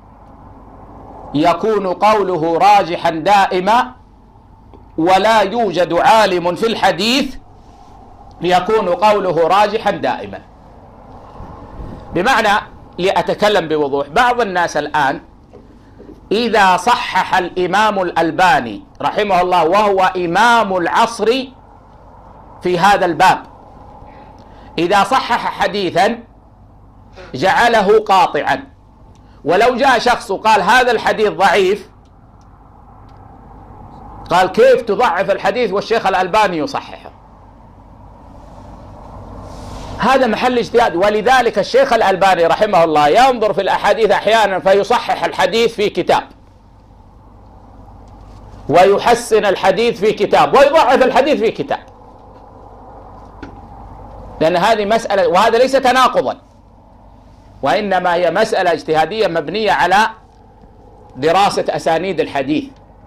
يكون قوله راجحا دائما، ولا يوجد عالم في الحديث يكون قوله راجحا دائما. بمعنى، لأتكلم بوضوح، بعض الناس الآن إذا صحح الإمام الألباني رحمه الله وهو إمام العصر في هذا الباب، إذا صحح حديثا جعله قاطعا، ولو جاء شخص قال هذا الحديث ضعيف قال كيف تضعف الحديث والشيخ الألباني يصححه؟ هذا محل اجتهاد. ولذلك الشيخ الألباني رحمه الله ينظر في الأحاديث أحيانا فيصحح الحديث في كتاب، ويحسن الحديث في كتاب، ويضعف الحديث في كتاب، لأن هذه مسألة، وهذا ليس تناقضا، وإنما هي مسألة اجتهادية مبنية على دراسة أسانيد الحديث.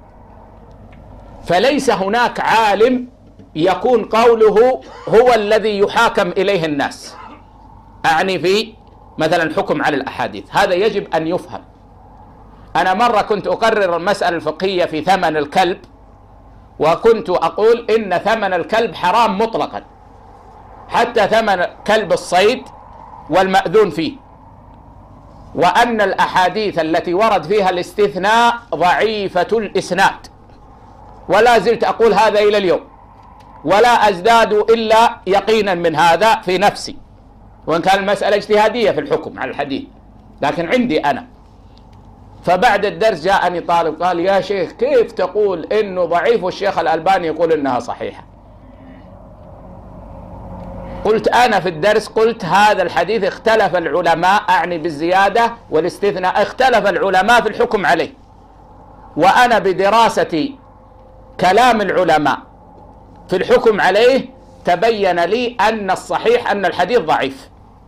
فليس هناك عالم يكون قوله هو الذي يحاكم إليه الناس، أعني في مثلا حكم على الأحاديث، هذا يجب أن يفهم. أنا مرة كنت أقرر المسألة الفقهية في ثمن الكلب، وكنت أقول إن ثمن الكلب حرام مطلقا، حتى ثمن كلب الصيد والمأذون فيه، وأن الأحاديث التي ورد فيها الاستثناء ضعيفة الإسناد، ولا زلت أقول هذا إلى اليوم، ولا أزداد إلا يقينا من هذا في نفسي، وإن كان المسألة اجتهادية في الحكم على الحديث، لكن عندي أنا. فبعد الدرس جاءني طالب قال يا شيخ كيف تقول إنه ضعيف والشيخ الألباني يقول إنها صحيحة؟ قلت أنا في الدرس، قلت هذا الحديث اختلف العلماء، أعني بالزيادة والاستثناء، اختلف العلماء في الحكم عليه، وأنا بدراسة كلام العلماء في الحكم عليه تبين لي أن الصحيح أن الحديث ضعيف.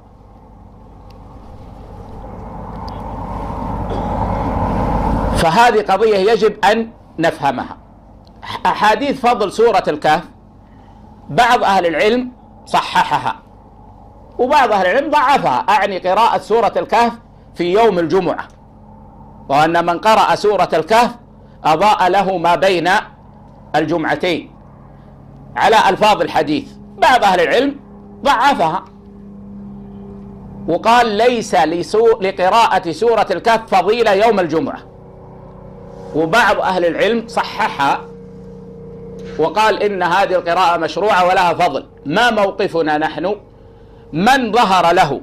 فهذه قضية يجب أن نفهمها. أحاديث فضل سورة الكهف بعض أهل العلم صححها، وبعض أهل العلم ضعفها، أعني قراءة سورة الكهف في يوم الجمعة، وأن من قرأ سورة الكهف أضاء له ما بين الجمعتين على ألفاظ الحديث. بعض أهل العلم ضعفها وقال ليس لقراءة سورة الكهف فضيلة يوم الجمعة، وبعض أهل العلم صححها وقال إن هذه القراءة مشروعة ولها فضل. ما موقفنا نحن؟ من ظهر له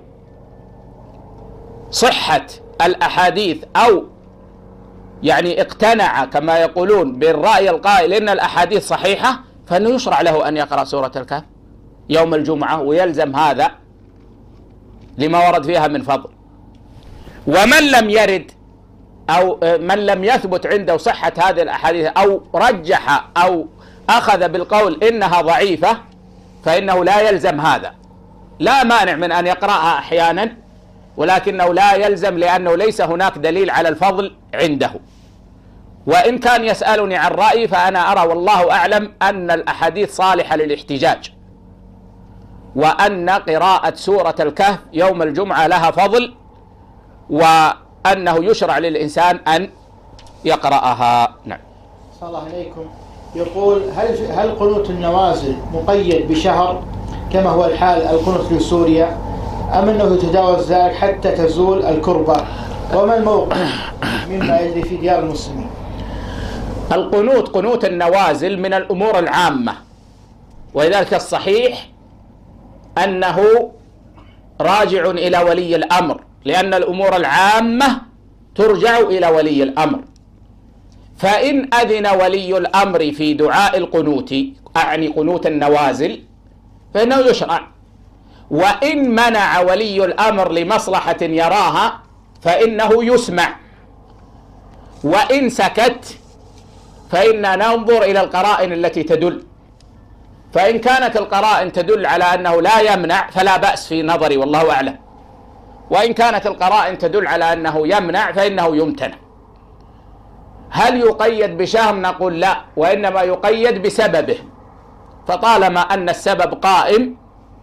صحة الأحاديث أو يعني اقتنع كما يقولون بالرأي القائل إن الأحاديث صحيحة، فإنه يشرع له أن يقرأ سورة الكهف يوم الجمعة ويلزم هذا لما ورد فيها من فضل. ومن لم يرد أو من لم يثبت عنده صحة هذه الأحاديث أو رجح أو أخذ بالقول إنها ضعيفة، فإنه لا يلزم هذا. لا مانع من أن يقرأها أحيانا، ولكنه لا يلزم، لأنه ليس هناك دليل على الفضل عنده. وإن كان يسألني عن رأيي فأنا أرى والله أعلم أن الأحاديث صالحة للاحتجاج، وأن قراءة سورة الكهف يوم الجمعة لها فضل، وأنه يشرع للإنسان أن يقرأها. نعم. صلى الله عليكم. يقول هل قنوت النوازل مقيد بشهر كما هو الحال القنوت في سوريا، أم أنه يتجاوز ذلك حتى تزول الكربة؟ وما الموقف مما يجري في ديار المسلمين؟ القنوت، قنوت النوازل من الأمور العامة، ولذلك الصحيح أنه راجع إلى ولي الأمر، لأن الأمور العامة ترجع إلى ولي الأمر. فإن أذن ولي الأمر في دعاء القنوت، أعني قنوت النوازل، فإنه يشرع. وإن منع ولي الأمر لمصلحة يراها فإنه يسمع. وإن سكت فإننا ننظر إلى القرائن التي تدل، فإن كانت القرائن تدل على أنه لا يمنع فلا بأس في نظري والله أعلم، وإن كانت القرائن تدل على أنه يمنع فإنه يمتنع. هل يقيد بشهر؟ نقول لا، وإنما يقيد بسببه، فطالما أن السبب قائم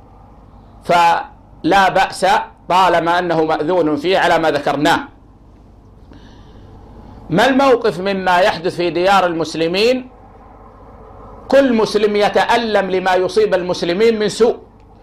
فلا بأس طالما أنه مأذون فيه على ما ذكرناه. ما الموقف مما يحدث في ديار المسلمين؟ كل مسلم يتألم لما يصيب المسلمين من سوء،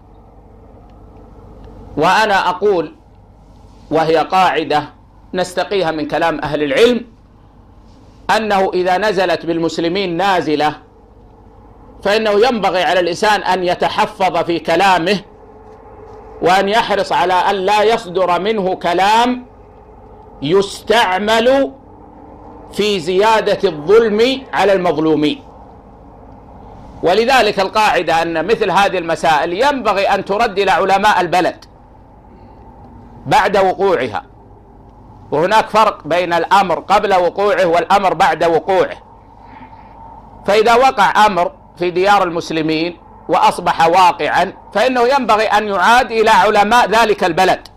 وأنا أقول وهي قاعدة نستقيها من كلام أهل العلم، أنه إذا نزلت بالمسلمين نازلة فإنه ينبغي على الإنسان أن يتحفظ في كلامه، وأن يحرص على أن لا يصدر منه كلام يستعمل في زيادة الظلم على المظلومين. ولذلك القاعدة أن مثل هذه المسائل ينبغي أن ترد إلى علماء البلد بعد وقوعها، وهناك فرق بين الأمر قبل وقوعه والأمر بعد وقوعه. فإذا وقع أمر في ديار المسلمين وأصبح واقعا فإنه ينبغي أن يعاد إلى علماء ذلك البلد،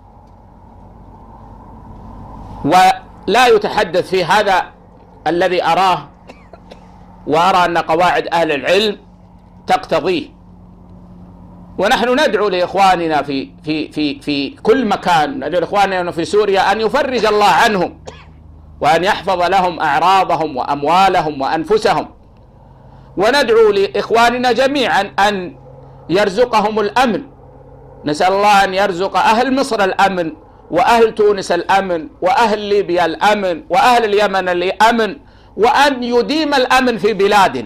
ولا يتحدث في هذا الذي أراه، وأرى أن قواعد أهل العلم تقتضيه. ونحن ندعو لإخواننا في كل مكان، ندعو لإخواننا في سوريا أن يفرج الله عنهم وأن يحفظ لهم أعراضهم وأموالهم وأنفسهم، وندعو لإخواننا جميعا أن يرزقهم الأمن. نسأل الله أن يرزق أهل مصر الأمن، وأهل تونس الأمن، وأهل ليبيا الأمن، وأهل اليمن الأمن، وأن يديم الأمن في بلادنا.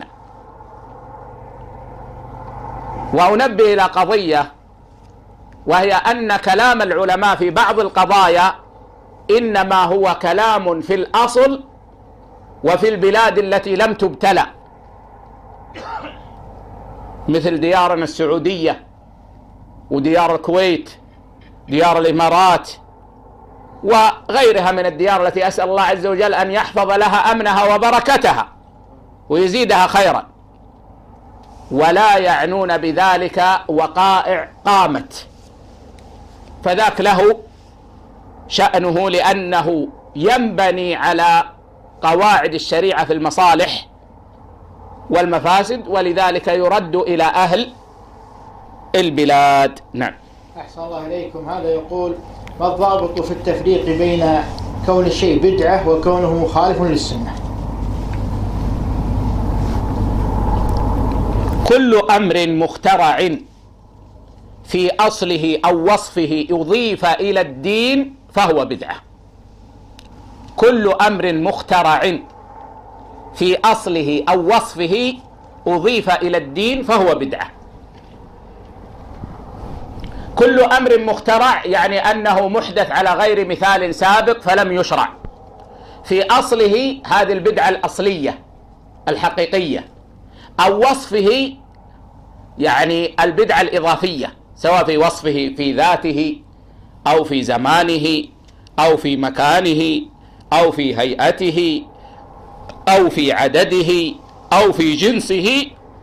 وأنبه إلى قضية، وهي أن كلام العلماء في بعض القضايا إنما هو كلام في الأصل وفي البلاد التي لم تبتلى، مثل ديارنا السعودية وديار الكويت، ديار الإمارات، وغيرها من الديار التي أسأل الله عز وجل أن يحفظ لها أمنها وبركتها ويزيدها خيرا، ولا يعنون بذلك وقائع قامت، فذاك له شأنه، لأنه ينبني على قواعد الشريعة في المصالح والمفاسد، ولذلك يرد إلى أهل البلاد. نعم. أحسن الله إليكم. هذا يقول: ما الضابط في التفريق بين كون الشيء بدعة وكونه مخالف للسنة؟ كل أمر مخترع في أصله أو وصفه أضيف إلى الدين فهو بدعة. كل أمر مخترع في أصله أو وصفه أضيف إلى الدين فهو بدعة. كل أمر مخترع يعني أنه محدث على غير مثال سابق فلم يشرع. في أصله هذه البدعة الأصلية الحقيقية، أو وصفه يعني البدعة الإضافية، سواء في وصفه في ذاته أو في زمانه أو في مكانه أو في هيئته أو في عدده أو في جنسه،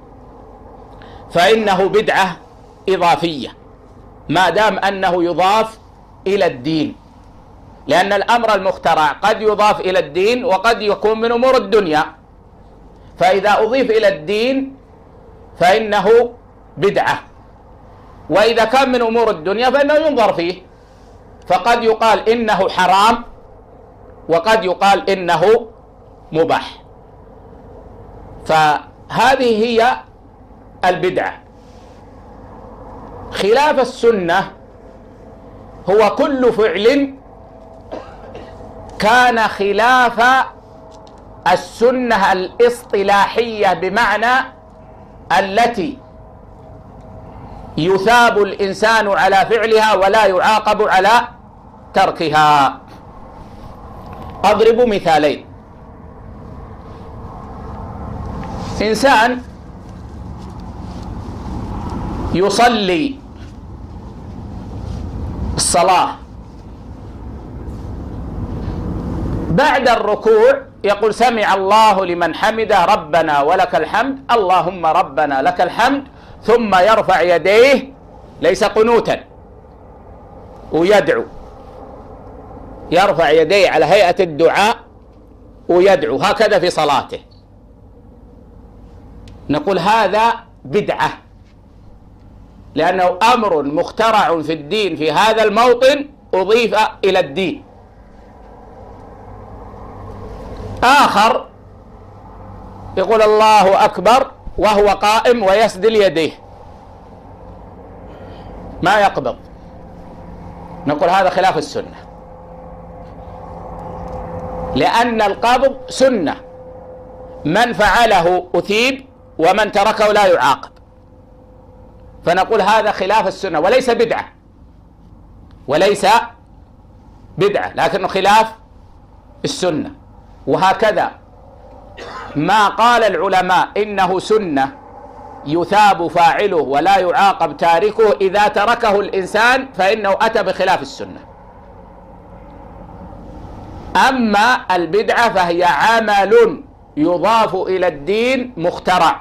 فإنه بدعة إضافية ما دام أنه يضاف إلى الدين، لأن الأمر المخترع قد يضاف إلى الدين وقد يكون من أمور الدنيا، فإذا أضيف إلى الدين فإنه بدعة، وإذا كان من أمور الدنيا فإنه ينظر فيه، فقد يقال إنه حرام وقد يقال إنه مباح. فهذه هي البدعة. خلاف السنة هو كل فعل كان خلاف السنة الاصطلاحية، بمعنى التي يثاب الإنسان على فعلها ولا يعاقب على تركها. أضرب مثالين. إنسان يصلي الصلاة، بعد الركوع يقول: سمع الله لمن حمده ربنا ولك الحمد، اللهم ربنا لك الحمد، ثم يرفع يديه ليس قنوتا ويدعو، يرفع يديه على هيئة الدعاء ويدعو هكذا في صلاته. نقول هذا بدعة، لأنه أمر مخترع في الدين في هذا الموطن أضيف إلى الدين. آخر يقول الله أكبر وهو قائم ويسدل يديه ما يقبض، نقول هذا خلاف السنة، لأن القبض سنة، من فعله أثيب ومن تركه لا يعاقب، فنقول هذا خلاف السنة وليس بدعة، وليس بدعة لكنه خلاف السنة. وهكذا ما قال العلماء إنه سنة يثاب فاعله ولا يعاقب تاركه، إذا تركه الإنسان فإنه أتى بخلاف السنة. أما البدعة فهي عمل يضاف إلى الدين مخترع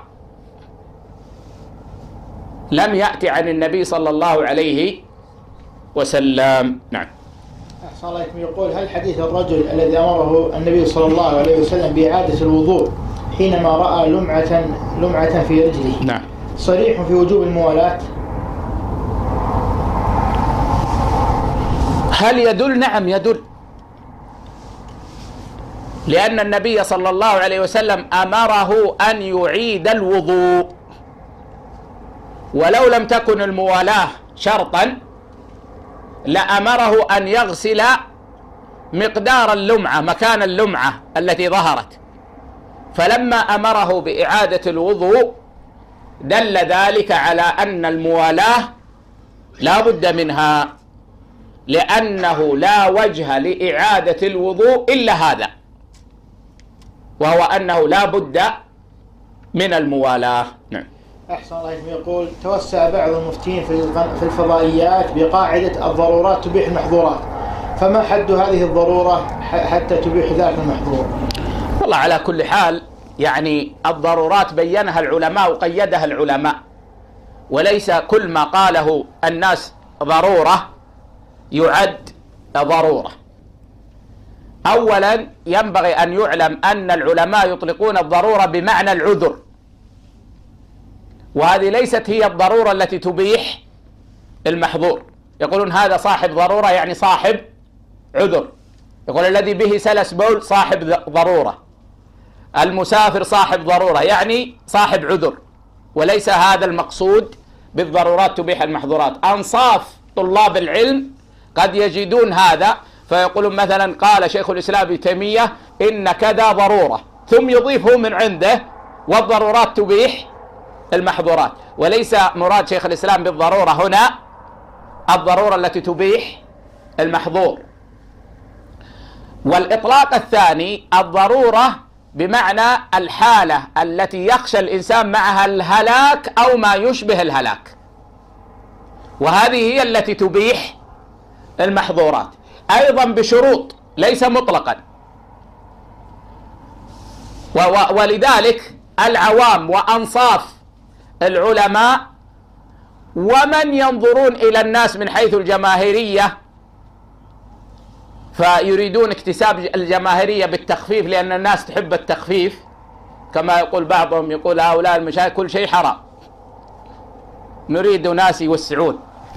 لم يأتي عن النبي صلى الله عليه وسلم. نعم. أحسن الله إليكم. يقول: هل حديث الرجل الذي أمره النبي صلى الله عليه وسلم بإعادة الوضوء حينما رأى لمعة في رجله نعم صريح في وجوب الموالاة؟ هل يدل؟ نعم يدل، لأن النبي صلى الله عليه وسلم أمره أن يعيد الوضوء، ولو لم تكن الموالاة شرطا لأمره أن يغسل مقدار اللمعة مكان اللمعة التي ظهرت، فلما أمره بإعادة الوضوء دل ذلك على أن الموالاة لا بد منها، لأنه لا وجه لإعادة الوضوء إلا هذا، وهو أنه لا بد من الموالاة. نعم. أحسن الله إليكم. يقول: توسع بعض المفتين في الفضائيات بقاعدة الضرورات تبيح المحظورات، فما حد هذه الضرورة حتى تبيح ذاك المحظور؟ والله على كل حال يعني الضرورات بينها العلماء وقيدها العلماء، وليس كل ما قاله الناس ضرورة يعد ضرورة. أولا ينبغي أن يعلم أن العلماء يطلقون الضرورة بمعنى العذر، وهذه ليست هي الضرورة التي تبيح المحظور. يقولون هذا صاحب ضرورة يعني صاحب عذر، يقول الذي به سلس بول صاحب ضرورة، المسافر صاحب ضرورة يعني صاحب عذر، وليس هذا المقصود بالضرورات تبيح المحظورات. أنصاف طلاب العلم قد يجدون هذا فيقولون مثلا قال شيخ الإسلام ابن تيمية إن كذا ضرورة، ثم يضيفه من عنده والضرورات تبيح المحظورات، وليس مراد شيخ الإسلام بالضرورة هنا الضرورة التي تبيح المحظور. والإطلاق الثاني الضرورة بمعنى الحالة التي يخشى الإنسان معها الهلاك أو ما يشبه الهلاك، وهذه هي التي تبيح المحظورات، أيضا بشروط ليس مطلقا. ولذلك العوام وأنصاف العلماء ومن ينظرون إلى الناس من حيث الجماهيرية فيريدون اكتساب الجماهيرية بالتخفيف، لأن الناس تحب التخفيف، كما يقول بعضهم يقول هؤلاء المشايخ كل شيء حرام، نريد ناس يوسعون.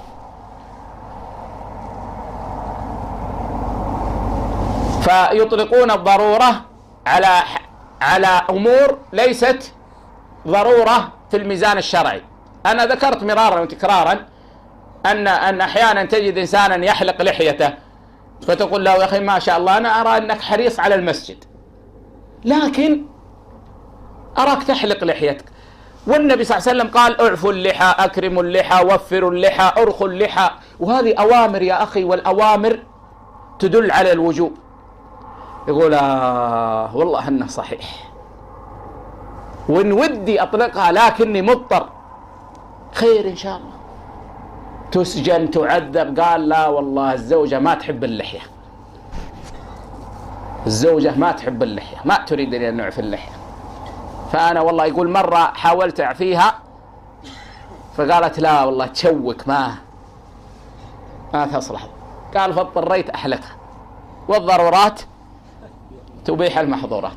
فيطلقون الضرورة على أمور ليست ضرورة في الميزان الشرعي. أنا ذكرت مرارا وتكرارا أن أحيانا تجد إنسانا يحلق لحيته فتقول له يا أخي ما شاء الله أنا أرى أنك حريص على المسجد، لكن أراك تحلق لحيتك، والنبي صلى الله عليه وسلم قال اعفوا اللحى، أكرموا اللحى، وفروا اللحى، أرخوا اللحى، وهذه أوامر يا أخي، والأوامر تدل على الوجوب. يقول والله أنه صحيح وإن ودي أطلقها لكني مضطر. خير إن شاء الله، تسجن تعذب. قال لا والله الزوجة ما تحب اللحية، الزوجة ما تحب اللحية، ما تريد أن نعفي اللحية. فأنا والله يقول مرة حاولت أعفيها فقالت لا والله تشوك ما تصلح. قال فاضطريت أحلقها، والضرورات تبيح المحظورات.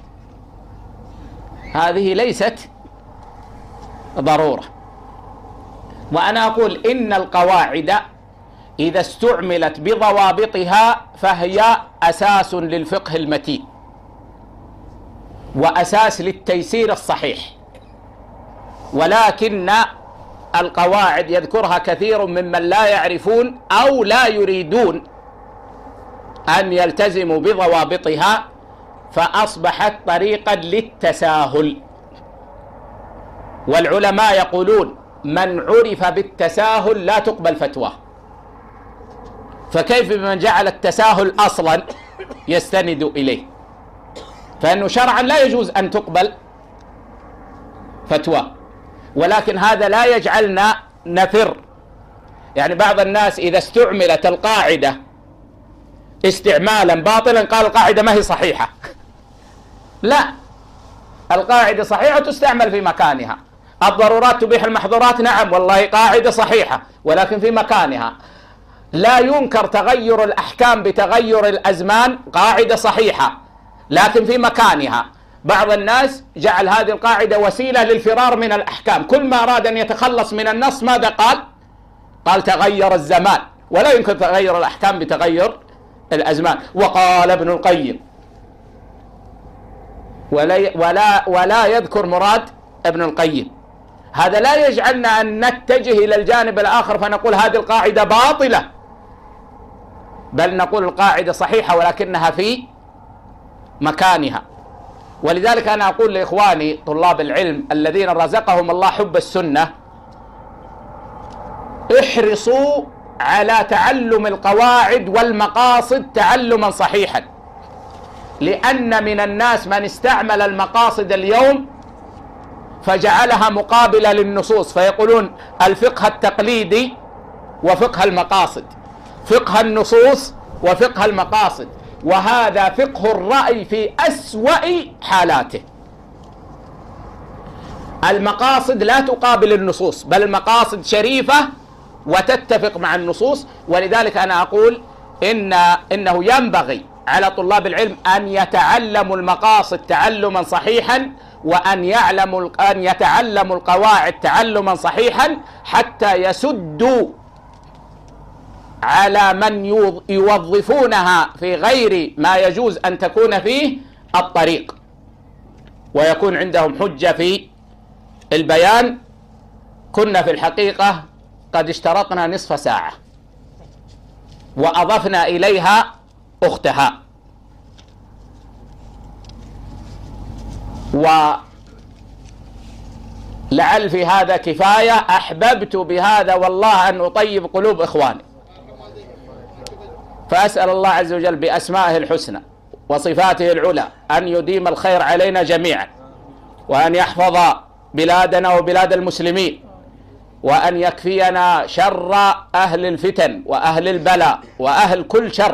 هذه ليست ضرورة. وأنا أقول إن القواعد إذا استعملت بضوابطها فهي أساس للفقه المتين وأساس للتيسير الصحيح، ولكن القواعد يذكرها كثير ممن لا يعرفون أو لا يريدون أن يلتزموا بضوابطها، فأصبحت طريقا للتساهل. والعلماء يقولون من عرف بالتساهل لا تقبل فتواه، فكيف بمن جعل التساهل أصلا يستند إليه؟ فإنه شرعا لا يجوز أن تقبل فتوى، ولكن هذا لا يجعلنا نفر. يعني بعض الناس إذا استعملت القاعدة استعمالا باطلا قال القاعدة ما هي صحيحة. لا، القاعدة صحيحة تستعمل في مكانها. الضرورات تبيح المحظورات، نعم والله قاعدة صحيحة ولكن في مكانها. لا ينكر تغير الأحكام بتغير الأزمان، قاعدة صحيحة لكن في مكانها. بعض الناس جعل هذه القاعدة وسيلة للفرار من الأحكام، كل ما أراد أن يتخلص من النص ماذا قال؟ قال تغير الزمان، ولا يمكن تغير الأحكام بتغير الأزمان. وقال ابن القيم، ولا يذكر مراد ابن القيم. هذا لا يجعلنا أن نتجه إلى الجانب الآخر فنقول هذه القاعدة باطلة، بل نقول القاعدة صحيحة ولكنها في مكانها. ولذلك أنا أقول لإخواني طلاب العلم الذين رزقهم الله حب السنة، احرصوا على تعلم القواعد والمقاصد تعلما صحيحا، لأن من الناس من استعمل المقاصد اليوم فجعلها مقابلة للنصوص، فيقولون الفقه التقليدي وفقه المقاصد، فقه النصوص وفقه المقاصد، وهذا فقه الرأي في أسوأ حالاته. المقاصد لا تقابل النصوص، بل المقاصد شريفة وتتفق مع النصوص. ولذلك أنا أقول إنه ينبغي على طلاب العلم أن يتعلموا المقاصد تعلما صحيحا، وأن يتعلموا القواعد تعلما صحيحا، حتى يسدوا على من يوظفونها في غير ما يجوز أن تكون فيه الطريق، ويكون عندهم حجة في البيان. كنا في الحقيقة قد اشترطنا نصف ساعة وأضفنا إليها أختها، ولعل في هذا كفاية. أحببت بهذا والله أن أطيب قلوب إخواني، فأسأل الله عز وجل بأسمائه الحسنى وصفاته العلى أن يديم الخير علينا جميعا، وأن يحفظ بلادنا وبلاد المسلمين، وأن يكفينا شر أهل الفتن وأهل البلاء وأهل كل شر،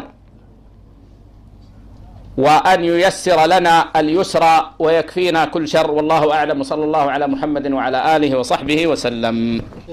وأن ييسر لنا اليسر ويكفينا كل شر. والله أعلم، صلى الله على محمد وعلى آله وصحبه وسلم.